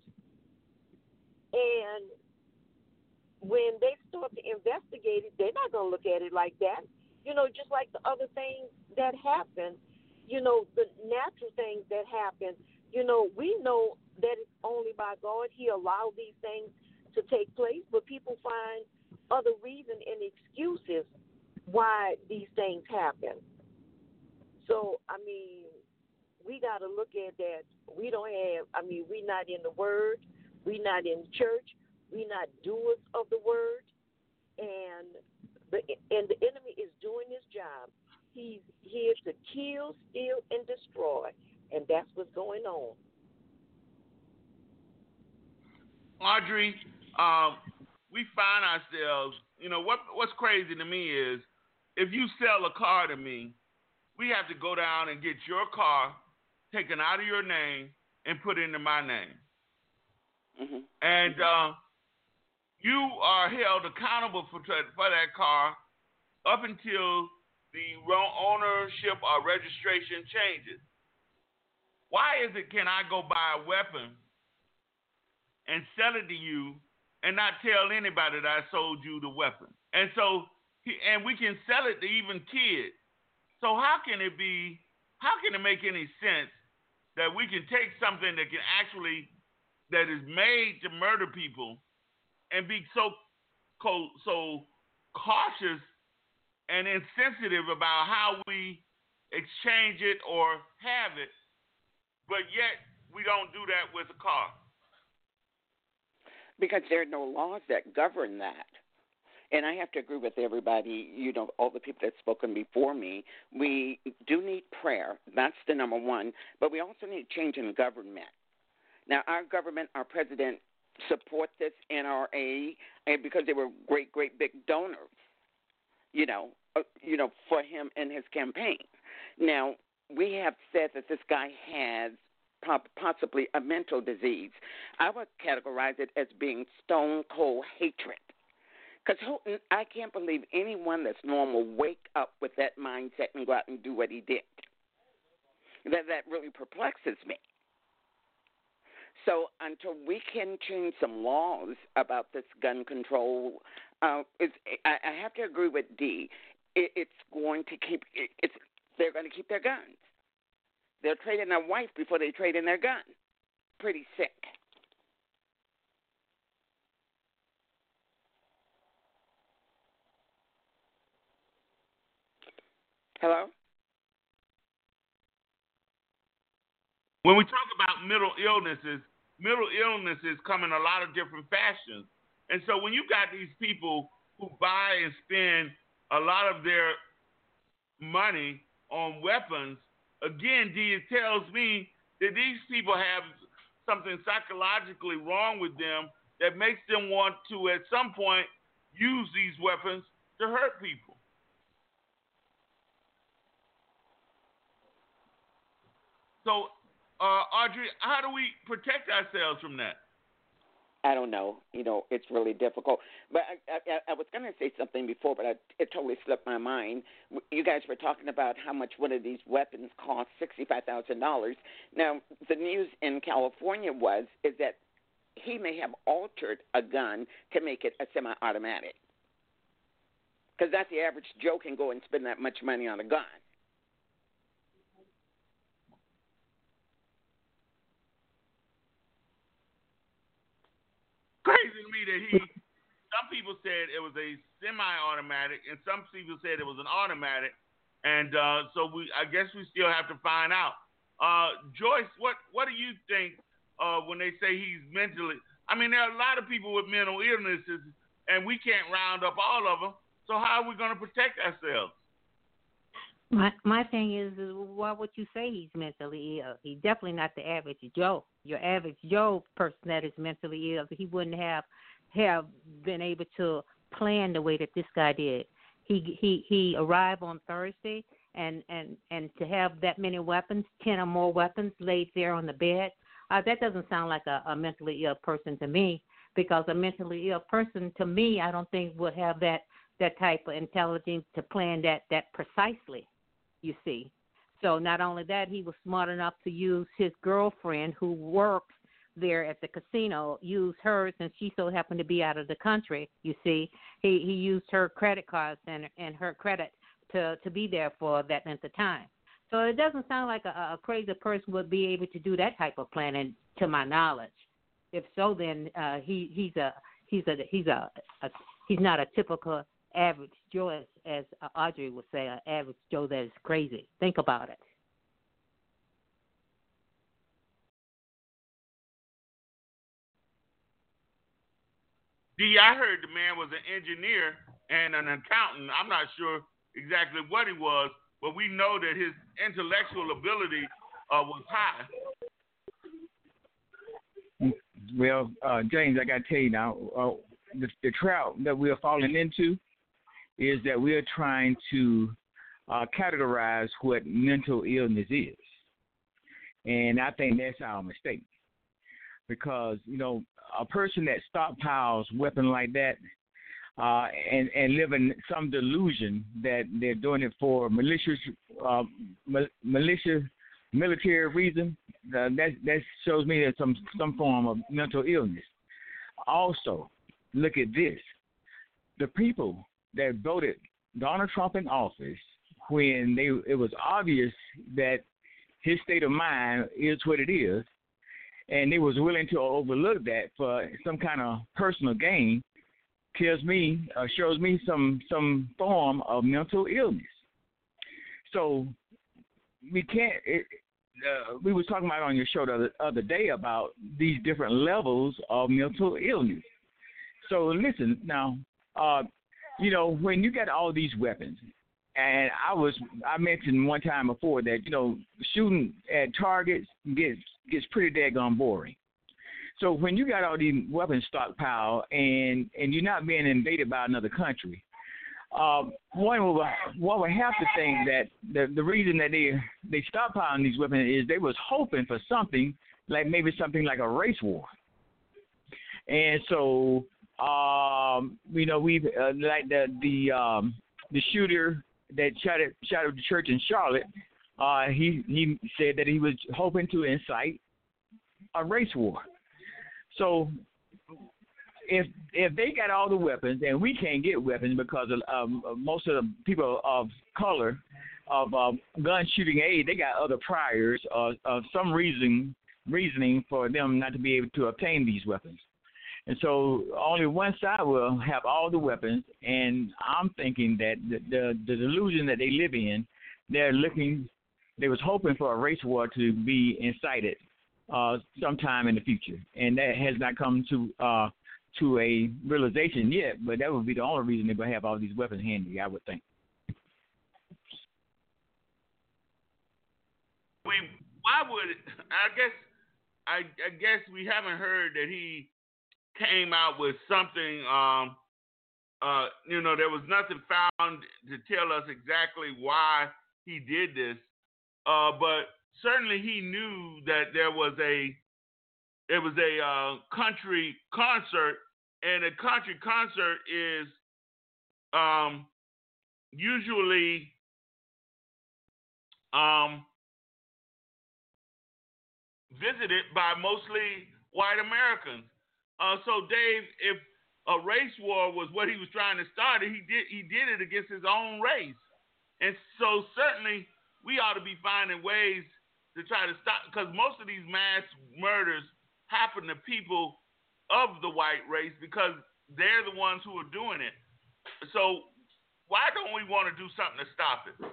And when they start to investigate it, they're not gonna look at it like that. You know, just like the other things that happen, you know, the natural things that happen, you know, we know that it's only by God. He allowed these things to take place, but people find other reasons and excuses why these things happen. So, I mean, we got to look at that. We don't have, I mean, we're not in the Word. We're not in church. We're not doers of the Word. And the, and the enemy is doing his job. He's here to kill, steal, and destroy. And that's what's going on. Audrey, um, we find ourselves, you know, what what's crazy to me is if you sell a car to me, we have to go down and get your car taken out of your name and put into my name. Mm-hmm. And uh, you are held accountable for, for that car up until the ownership or registration changes. Why is it can I go buy a weapon and sell it to you and not tell anybody that I sold you the weapon? And so, and we can sell it to even kids. So how can it be, how can it make any sense that we can take something that can actually, that is made to murder people and be so, so cautious and insensitive about how we exchange it or have it, but yet we don't do that with a car? Because there are no laws that govern that. And I have to agree with everybody, you know, all the people that have spoken before me. We do need prayer. That's the number one. But we also need change in government. Now, our government, our president, support this N R A and because they were great, great big donors, you know, uh, you know, for him and his campaign. Now, we have said that this guy has possibly a mental disease. I would categorize it as being stone cold hatred. Because I can't believe anyone that's normal wake up with that mindset and go out and do what he did. That that really perplexes me. So until we can change some laws about this gun control, uh, it's, I, I have to agree with Dee. It, it's going to keep. It, it's they're going to keep their guns. They'll trade in their wife before they trade in their gun. Pretty sick. Hello? When we talk about mental illnesses, mental illnesses come in a lot of different fashions. And so when you got these people who buy and spend a lot of their money on weapons, again, Dee, it tells me that these people have something psychologically wrong with them that makes them want to, at some point, use these weapons to hurt people. So, uh, Audrey, how do we protect ourselves from that? I don't know. You know, it's really difficult. But I, I, I was going to say something before, but I, it totally slipped my mind. You guys were talking about how much one of these weapons costs, sixty-five thousand dollars. Now, the news in California was is that he may have altered a gun to make it a semi-automatic. Because that's the average Joe can go and spend that much money on a gun. Crazy to me that he, some people said it was a semi-automatic, and some people said it was an automatic, and uh, so we, I guess we still have to find out. Uh, Joyce, what, what do you think uh, when they say he's mentally? I mean, there are a lot of people with mental illnesses, and we can't round up all of them. So how are we going to protect ourselves? My my thing is, is, why would you say he's mentally ill? He's definitely not the average Joe. Your average Joe person that is mentally ill, he wouldn't have have been able to plan the way that this guy did. He he he arrived on Thursday, and and and to have that many weapons, ten or more weapons laid there on the bed, uh, that doesn't sound like a, a mentally ill person to me. Because a mentally ill person, to me, I don't think would have that that type of intelligence to plan that that precisely. You see. So not only that, he was smart enough to use his girlfriend who works there at the casino, use hers, and she so happened to be out of the country, you see. He he used her credit cards and and her credit to, to be there for that length of time. So it doesn't sound like a, a crazy person would be able to do that type of planning, to my knowledge. If so, then uh, he he's a he's a he's a, a he's not a typical average Joe, as, as Audrey would say, an average Joe that is crazy. Think about it. Dee, I heard the man was an engineer and an accountant. I'm not sure exactly what he was, but we know that his intellectual ability uh, was high. Well, uh, James, I got to tell you now, uh, the, the trap that we're falling into is that we are trying to uh, categorize what mental illness is. And I think that's our mistake. Because, you know, a person that stockpiles weapons like that uh, and, and live in some delusion that they're doing it for malicious, uh, ma- malicious military reason, uh, that, that shows me there's some, some form of mental illness. Also, look at this. The people that voted Donald Trump in office when they it was obvious that his state of mind is what it is, and they was willing to overlook that for some kind of personal gain, tells me, uh, shows me some some form of mental illness. So we can't. It, uh, we was talking about on your show the other, other day about these different levels of mental illness. So listen now. Uh, You know, when you got all these weapons, and I was, I mentioned one time before that, you know, shooting at targets gets gets pretty daggone boring. So when you got all these weapons stockpiled and, and you're not being invaded by another country, uh, one would one would have to think that the the reason that they they stockpiling these weapons is they was hoping for something like maybe something like a race war, and so um, you know we uh, like the the um, the shooter that shot at shot at the church in Charlotte. Uh, he he said that he was hoping to incite a race war. So if if they got all the weapons and we can't get weapons because of um, most of the people of color of uh, gun shooting age, they got other priors or uh, some reason reasoning for them not to be able to obtain these weapons. And so only one side will have all the weapons, and I'm thinking that the the, the delusion that they live in, they're looking. They was hoping for a race war to be incited uh, sometime in the future, and that has not come to uh, to a realization yet. But that would be the only reason they would have all these weapons handy, I would think. We, why would it, I guess I, I guess we haven't heard that he came out with something. Um, uh, you know, there was nothing found to tell us exactly why he did this. Uh, but certainly he knew that there was a it was a uh, country concert, and a country concert is um, usually um, visited by mostly white Americans. Uh, so Dave, if a race war was what he was trying to start, he did he did it against his own race, and so certainly we ought to be finding ways to try to stop, because most of these mass murders happen to people of the white race because they're the ones who are doing it. So why don't we want to do something to stop it?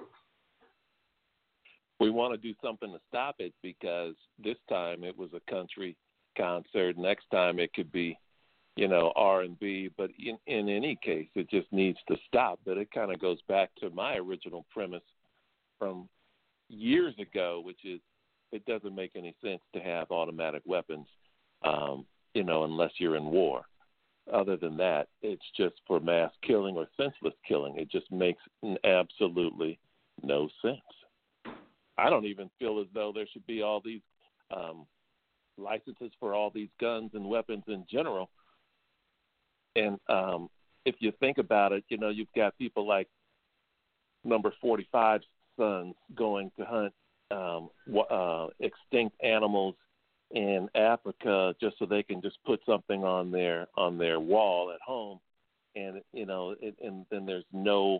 We want to do something to stop it because this time it was a country concert. Next time it could be, you know, R and B. But in, in any case, it just needs to stop. But it kind of goes back to my original premise from years ago, which is it doesn't make any sense to have automatic weapons, um, you know, unless you're in war. Other than that, it's just for mass killing or senseless killing. It just makes absolutely no sense. I don't even feel as though there should be all these um, licenses for all these guns and weapons in general. And um, if you think about it, you know, you've got people like number forty-five's sons going to hunt um, uh, extinct animals in Africa just so they can just put something on their on their wall at home, and you know, it, and then there's no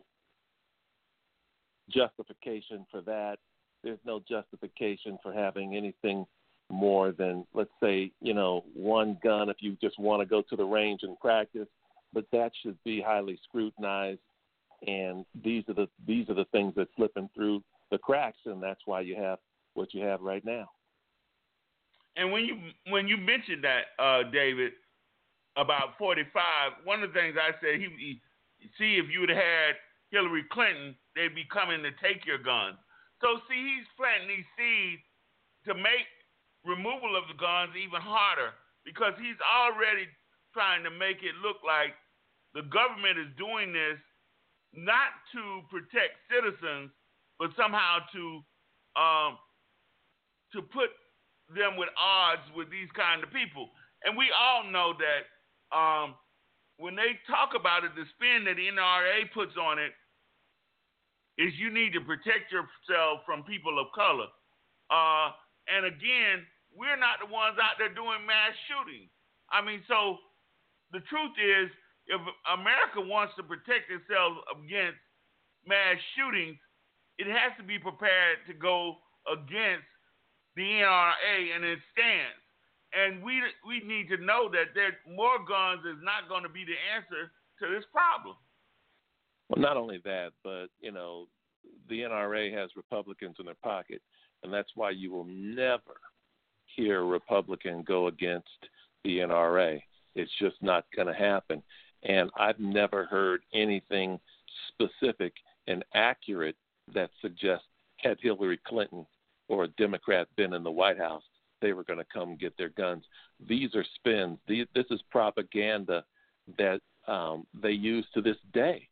justification for that. There's no justification for having anything more than, let's say, you know, one gun if you just want to go to the range and practice, but that should be highly scrutinized. And these are the these are the things that slipping through the cracks, and that's why you have what you have right now. And when you when you mentioned that, uh, David, about forty-five, one of the things I said, he, he see if you would have had Hillary Clinton, they'd be coming to take your guns. So see, he's planting these seeds to make removal of the guns even harder, because he's already trying to make it look like the government is doing this not to protect citizens, but somehow to um, to put them with odds with these kind of people. And we all know that um, when they talk about it, the spin that the N R A puts on it is you need to protect yourself from people of color. Uh, and again, we're not the ones out there doing mass shootings. I mean, so the truth is, if America wants to protect itself against mass shootings, it has to be prepared to go against the N R A and its stance. And we we need to know that there more guns is not going to be the answer to this problem. Well, not only that, but, you know, the N R A has Republicans in their pocket, and that's why you will never hear a Republican go against the N R A. It's just not going to happen. And I've never heard anything specific and accurate that suggests had Hillary Clinton or a Democrat been in the White House, they were going to come get their guns. These are spins. These, this is propaganda that um, they use to this day.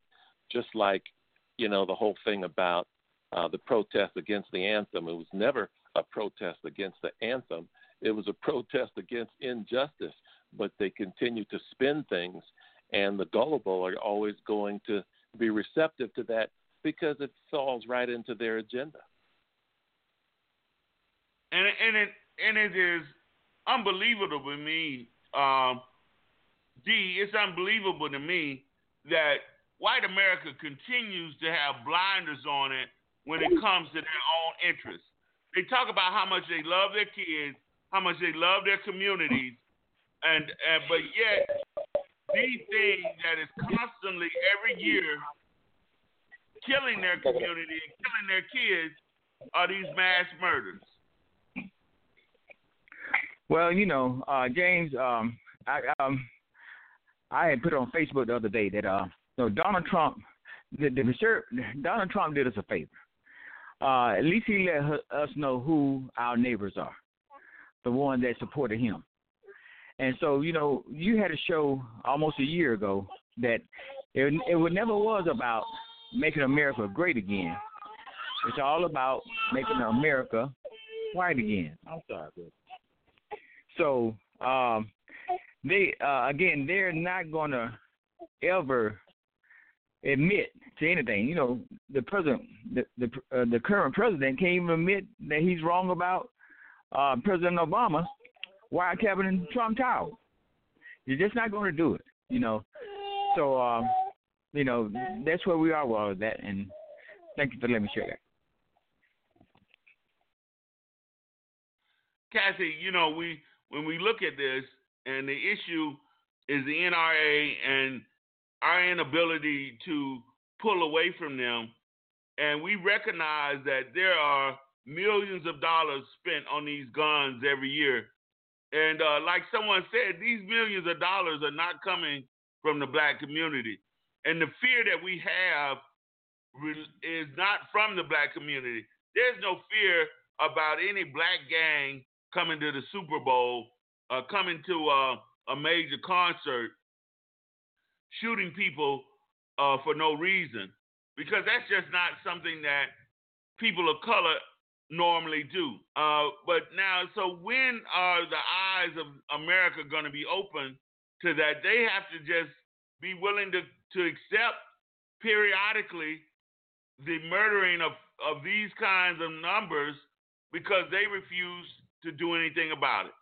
just like, you know, the whole thing about uh, the protest against the anthem. It was never a protest against the anthem. It was a protest against injustice, but they continue to spin things, and the gullible are always going to be receptive to that because it falls right into their agenda. And and it and it is unbelievable to me, um, D. It's unbelievable to me that white America continues to have blinders on it when it comes to their own interests. They talk about how much they love their kids, how much they love their communities, and, and but yet these things that is constantly every year killing their community and killing their kids are these mass murders. Well, you know, uh, James, um, I um, I had put on Facebook the other day that uh, you know, Donald Trump, the, the research, Donald Trump did us a favor. Uh, at least he let us know who our neighbors are, the one that supported him. And so, you know, you had a show almost a year ago that it, it never was about making America great again. It's all about making America white again. I'm sorry, bro. So, um, they uh, again, they're not going to ever admit to anything. You know, the president, the the, uh, the current president can't even admit that he's wrong about uh, President Obama wiretapping Trump Tower. You're just not going to do it, you know. So, um, you know, that's where we are with all of that, and thank you for letting me share that. Kathy, you know, we when we look at this, and the issue is the N R A and our inability to pull away from them, and we recognize that there are millions of dollars spent on these guns every year. And uh, like someone said, these millions of dollars are not coming from the black community. And the fear that we have is not from the black community. There's no fear about any black gang coming to the Super Bowl, uh, coming to uh, a major concert, shooting people uh, for no reason, because that's just not something that people of color normally do. Uh, but now, so when are the eyes of America going to be open to that? They have to just be willing to, to accept periodically the murdering of, of these kinds of numbers because they refuse to do anything about it.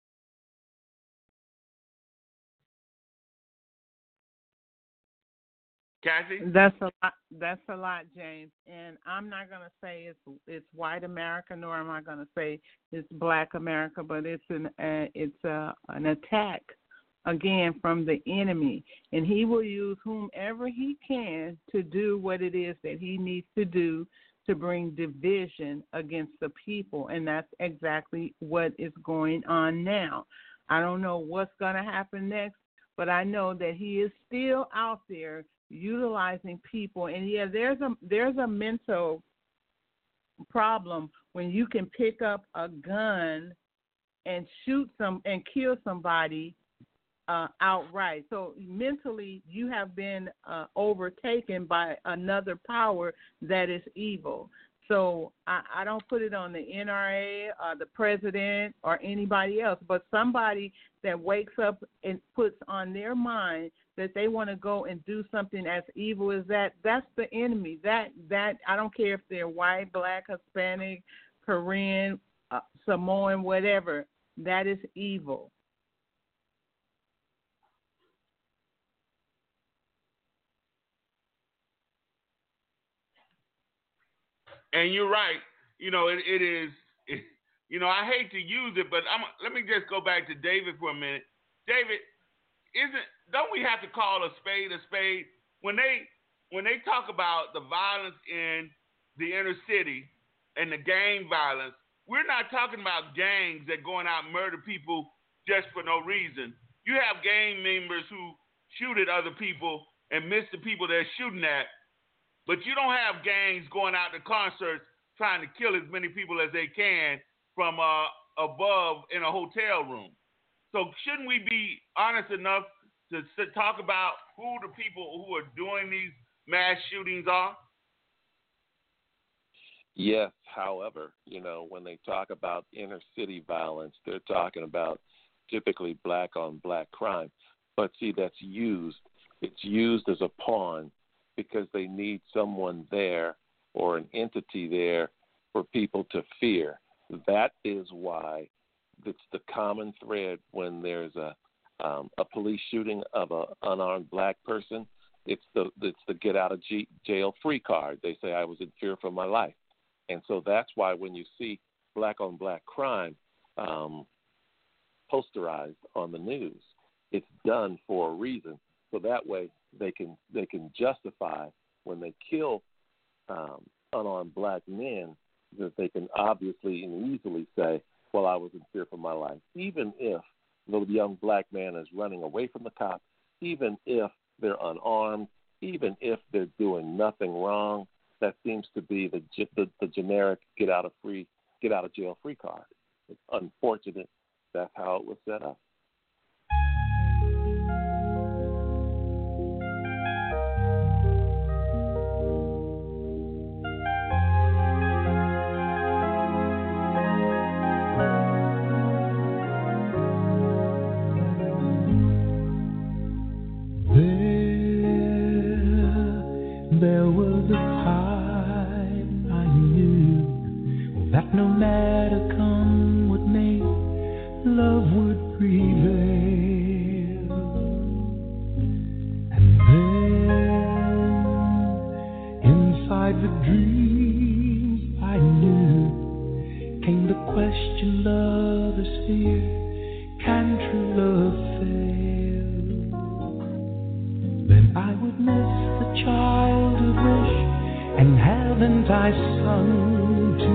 Kathy? That's a lot. That's a lot, James. And I'm not going to say it's it's white America, nor am I going to say it's black America, but it's an uh, it's a, an attack again from the enemy, and he will use whomever he can to do what it is that he needs to do to bring division against the people, and that's exactly what is going on now. I don't know what's going to happen next, but I know that he is still out there utilizing people. And yeah, there's a there's a mental problem when you can pick up a gun and shoot some and kill somebody uh, outright. So mentally, you have been uh, overtaken by another power that is evil. So I, I don't put it on the N R A, or the president, or anybody else, but somebody that wakes up and puts on their mind that they want to go and do something as evil as that. That's the enemy. That that I don't care if they're white, black, Hispanic, Korean, uh, Samoan, whatever. That is evil. And you're right. You know, it, it is, it, you know, I hate to use it, but I'm, let me just go back to David for a minute. David, isn't, don't we have to call a spade a spade? When they, when they talk about the violence in the inner city and the gang violence, we're not talking about gangs that going out and murder people just for no reason. You have gang members who shoot at other people and miss the people they're shooting at. But you don't have gangs going out to concerts trying to kill as many people as they can from uh, above in a hotel room. So shouldn't we be honest enough to, to talk about who the people who are doing these mass shootings are? Yes, however, you know, when they talk about inner city violence, they're talking about typically black on black crime. But see, that's used. It's used as a pawn because they need someone there or an entity there for people to fear. That is why it's the common thread when there's a um, a police shooting of an unarmed black person. It's the it's the get out of g- jail free card. They say I was in fear for my life. And so that's why when you see black on black crime um, posterized on the news, it's done for a reason. So that way they can they can justify when they kill um, unarmed black men that they can obviously and easily say, well, I was in fear for my life. Even if the young black man is running away from the cops, even if they're unarmed, even if they're doing nothing wrong, that seems to be the, the the generic get out of free get out of jail free card. It's unfortunate. That's how it was set up. There was a time I knew that no matter come what may, love would prevail. And then, inside the dreams I knew, came the question, love is fear, can true love fail? Then I would miss the childhood wish, and haven't I sung to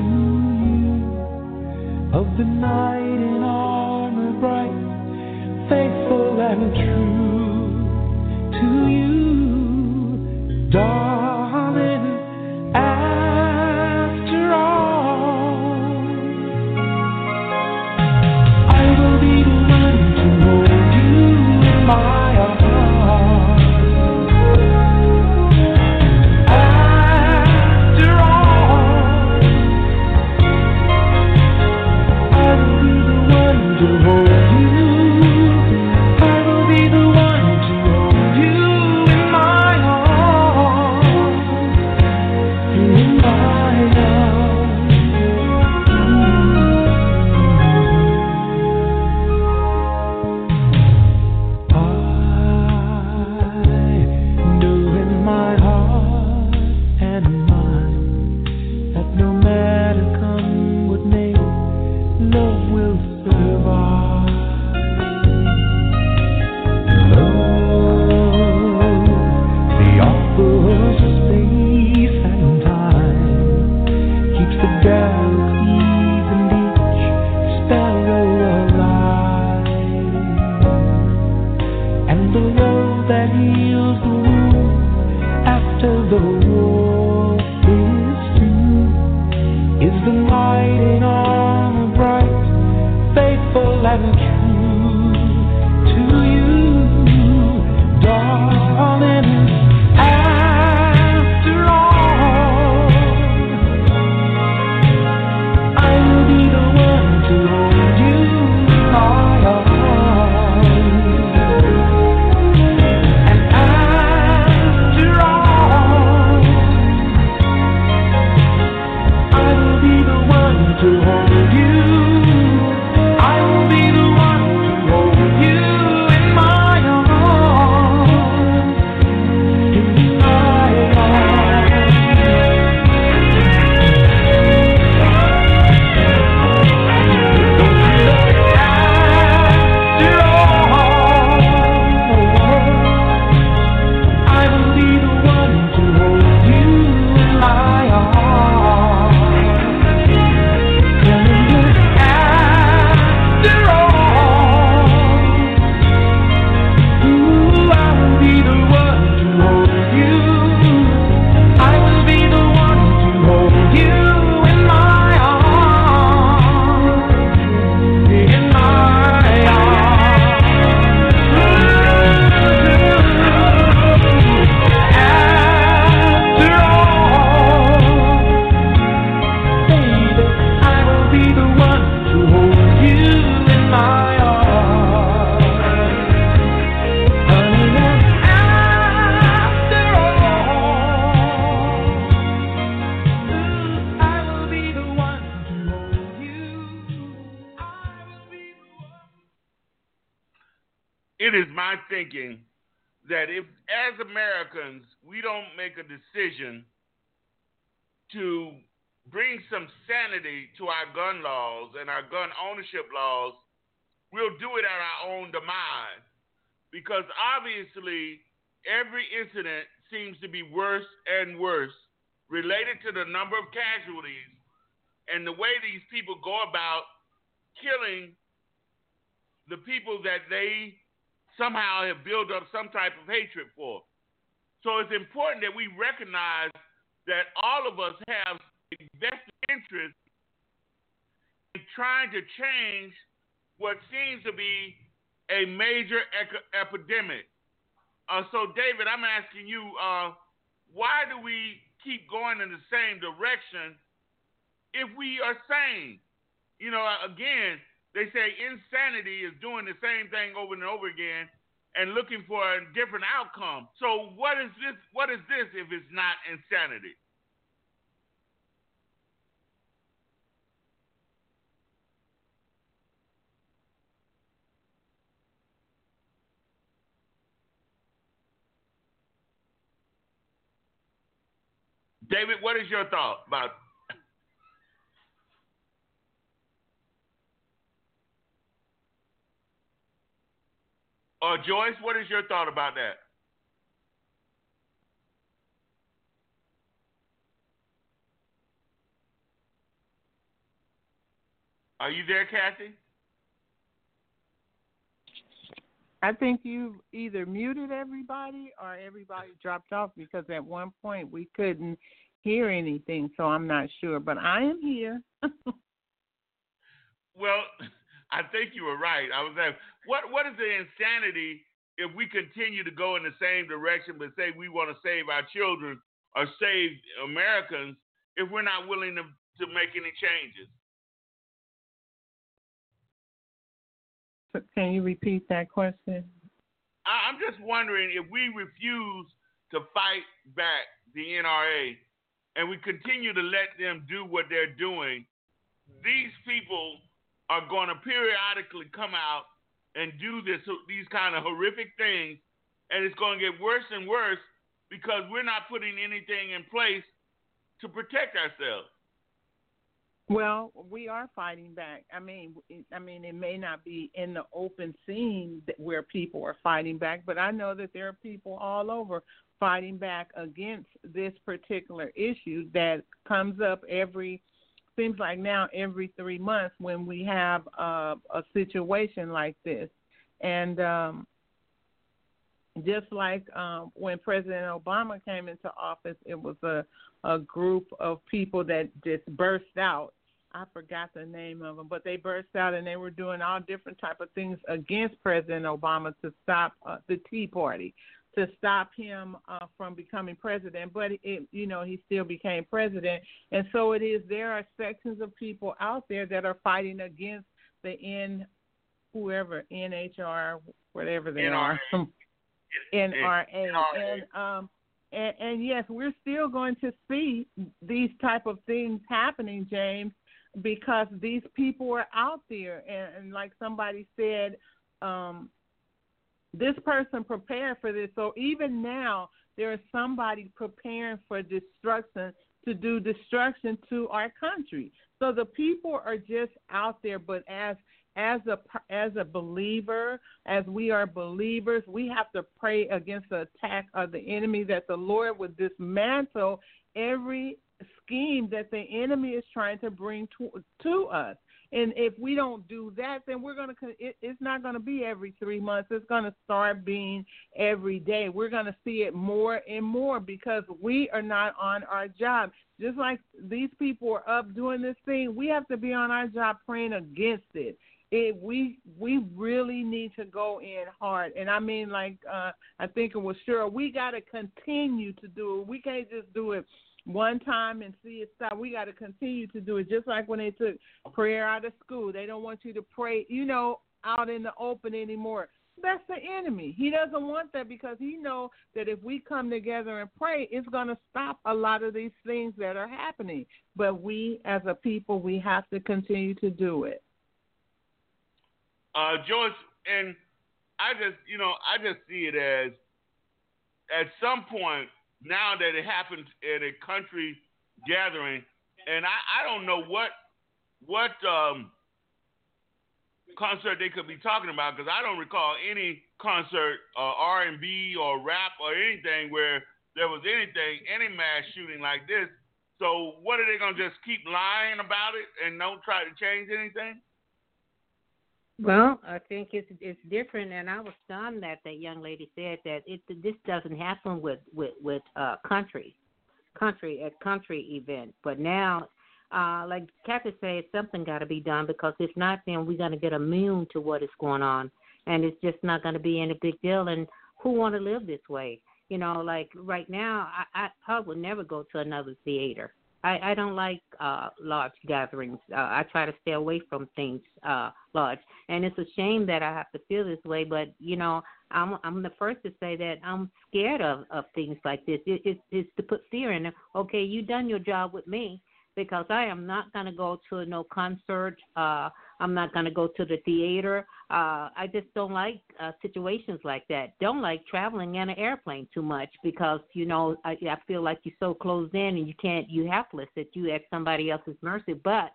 you of the night in armor bright, faithful and true to you, darling, after all, I will be the one to hold you in my arms. it is my thinking that if, as Americans, we don't make a decision to bring some sanity to our gun laws and our gun ownership laws, we'll do it at our own demise. Because obviously, every incident seems to be worse and worse related to the number of casualties and the way these people go about killing the people that they somehow have built up some type of hatred for. So it's important that we recognize that all of us have a vested interest in trying to change what seems to be a major ec- epidemic. Uh, so, David, I'm asking you, uh, why do we keep going in the same direction if we are sane? You know, again, they say insanity is doing the same thing over and over again and looking for a different outcome. So what is this? What is this if it's not insanity? David, what is your thought about? Or uh, Joyce, what is your thought about that? Are you there, Kathy? I think you either muted everybody or everybody dropped off because at one point we couldn't hear anything, so I'm not sure. But I am here. Well, I think you were right. I was like, what what is the insanity if we continue to go in the same direction but say we want to save our children or save Americans if we're not willing to, to make any changes? Can you repeat that question? I, I'm just wondering if we refuse to fight back the N R A and we continue to let them do what they're doing, these people are going to periodically come out and do this, these kind of horrific things, and it's going to get worse and worse because we're not putting anything in place to protect ourselves. Well, we are fighting back. I mean, I mean, it may not be in the open scene where people are fighting back, but I know that there are people all over fighting back against this particular issue that comes up every, seems like now every three months when we have uh, a situation like this. And um, just like um, when President Obama came into office, it was a, a group of people that just burst out. I forgot the name of them, but they burst out and they were doing all different type of things against President Obama to stop uh, the Tea Party, to stop him uh, from becoming president. But, it, you know, he still became president. And so it is, there are sections of people out there that are fighting against the N, whoever, N H R, whatever they N R A. Are, N R A. And, um, and, and, yes, we're still going to see these type of things happening, James, because these people are out there. And, and like somebody said, um, this person prepared for this. So even now, there is somebody preparing for destruction, to do destruction to our country. So the people are just out there. But as as a as a believer, as we are believers, we have to pray against the attack of the enemy, that the Lord would dismantle every scheme that the enemy is trying to bring to, to us. And if we don't do that, then we're going to, it, it's not going to be every three months. It's going to start being every day. We're going to see it more and more because we are not on our job. Just like these people are up doing this thing, we have to be on our job praying against it. It, we we really need to go in hard. And I mean, like uh, I think it was Cheryl, we got to continue to do it. We can't just do it one time and see it stop. We got to continue to do it, just like when they took prayer out of school. They don't want you to pray, you know, out in the open anymore. That's the enemy. He doesn't want that because he knows that if we come together and pray, it's going to stop a lot of these things that are happening. But we, as a people, we have to continue to do it. Uh, George, and I just, you know, I just see it as at some point now that it happens at a country gathering, and I, I don't know what what um, concert they could be talking about because I don't recall any concert, uh, R and B or rap or anything where there was anything, any mass shooting like this. So what are they gonna just keep lying about it and don't try to change anything? Well, I think it's it's different, and I was stunned that that young lady said that it this doesn't happen with with with uh, country, country at country event. But now, uh, like Kathy said, something got to be done because if not, then we're gonna get immune to what is going on, and it's just not gonna be any big deal. And who want to live this way? You know, like right now, I I probably would never go to another theater. I, I don't like uh, large gatherings. Uh, I try to stay away from things uh, large, and it's a shame that I have to feel this way. But you know, I'm I'm the first to say that I'm scared of, of things like this. It, it, it's to put fear in it. Okay, you done your job with me because I am not going to go to no concert. Uh, I'm not going to go to the theater. Uh, I just don't like uh, situations like that. Don't like traveling in an airplane too much because, you know, I, I feel like you're so closed in and you can't, you helpless that you at somebody else's mercy. But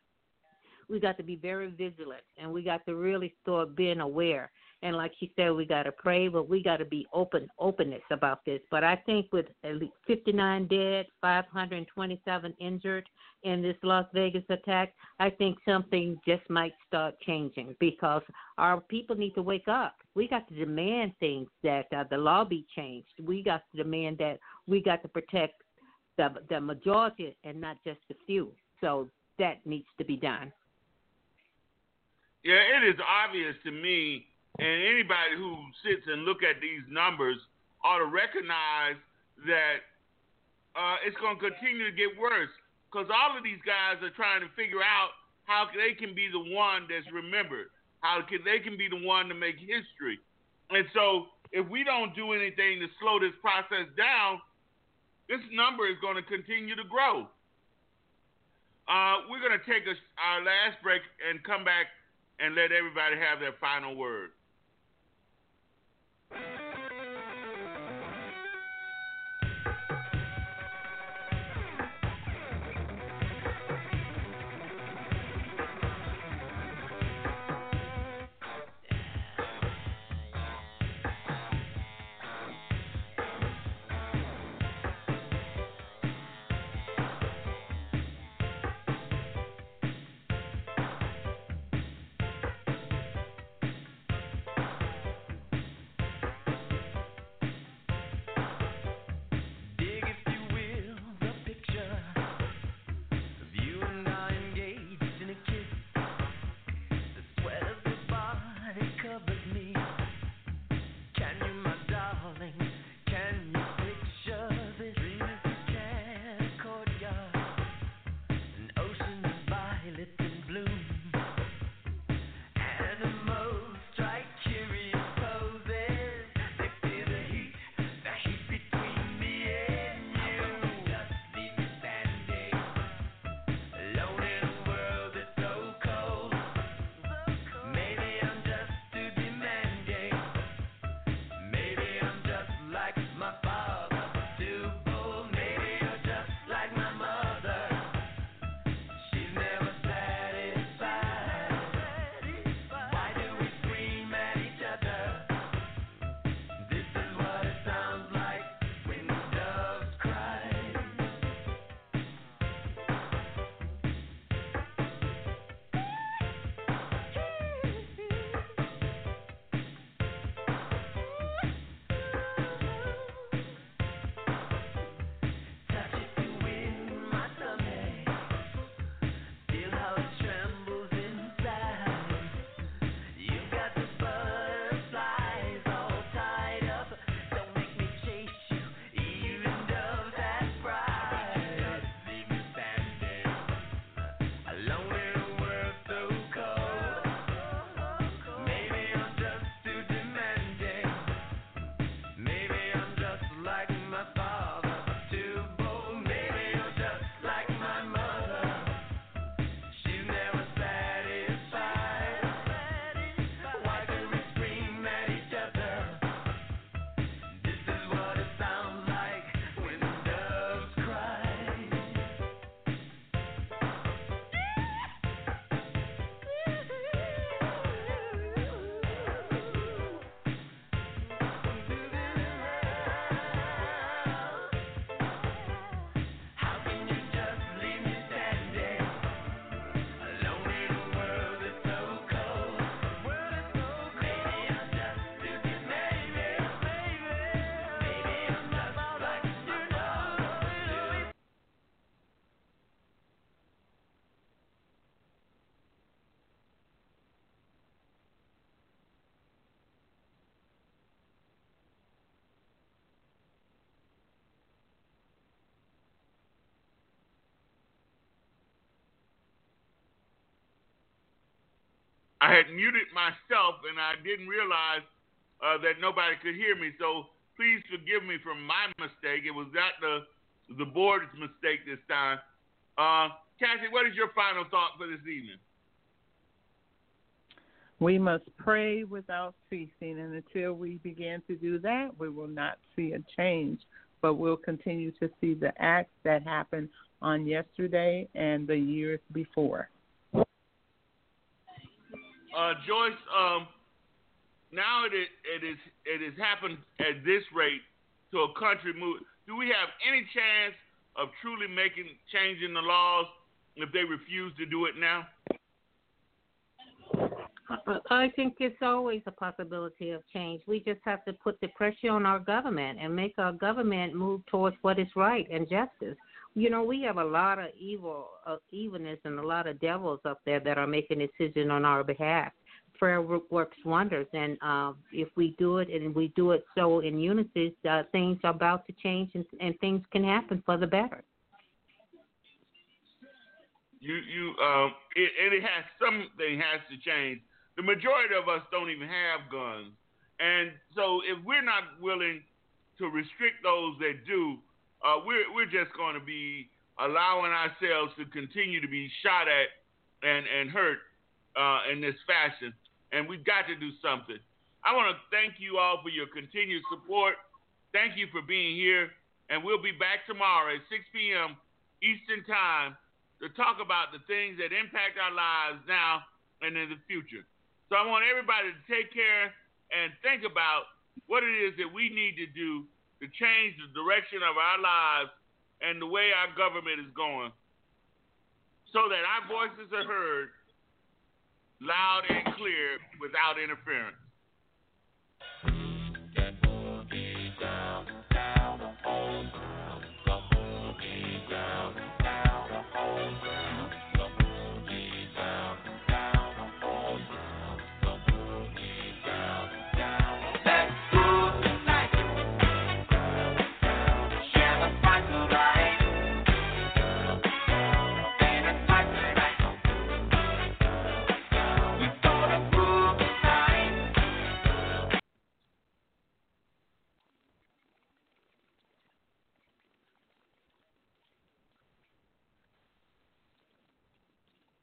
we got to be very vigilant and we got to really start being aware. And like she said, we got to pray, but we got to be open, openness about this. But I think with at least fifty-nine dead, five hundred twenty-seven injured in this Las Vegas attack, I think something just might start changing because our people need to wake up. We got to demand things that uh, the law be changed. We got to demand that we got to protect the the majority and not just the few. So that needs to be done. Yeah, it is obvious to me. And anybody who sits and look at these numbers ought to recognize that uh, it's going to continue to get worse because all of these guys are trying to figure out how they can be the one that's remembered, how can, they can be the one to make history. And so if we don't do anything to slow this process down, this number is going to continue to grow. Uh, we're going to take a, our last break and come back and let everybody have their final word. I had muted myself, and I didn't realize uh, that nobody could hear me. So please forgive me for my mistake. It was not the the board's mistake this time. Uh, Cassie, what is your final thought for this evening? We must pray without ceasing, and until we begin to do that, we will not see a change, but we'll continue to see the acts that happened on yesterday and the years before. Uh, Joyce, um, now it is, it is it has happened at this rate to a country move. Do we have any chance of truly making changing the laws if they refuse to do it now? I think it's always a possibility of change. We just have to put the pressure on our government and make our government move towards what is right and justice. You know, we have a lot of evil, uh, evilness and a lot of devils up there that are making decisions on our behalf. Prayer works wonders, and uh, if we do it and we do it so in unity, uh, things are about to change and, and things can happen for the better. You, you, um, it, and it has something has to change. The majority of us don't even have guns, and so if we're not willing to restrict those that do, uh, we're we're just going to be allowing ourselves to continue to be shot at and and hurt uh, in this fashion. And we've got to do something. I want to thank you all for your continued support. Thank you for being here. And we'll be back tomorrow at six p.m. Eastern Time to talk about the things that impact our lives now and in the future. So I want everybody to take care and think about what it is that we need to do to change the direction of our lives and the way our government is going so that our voices are heard loud and clear without interference.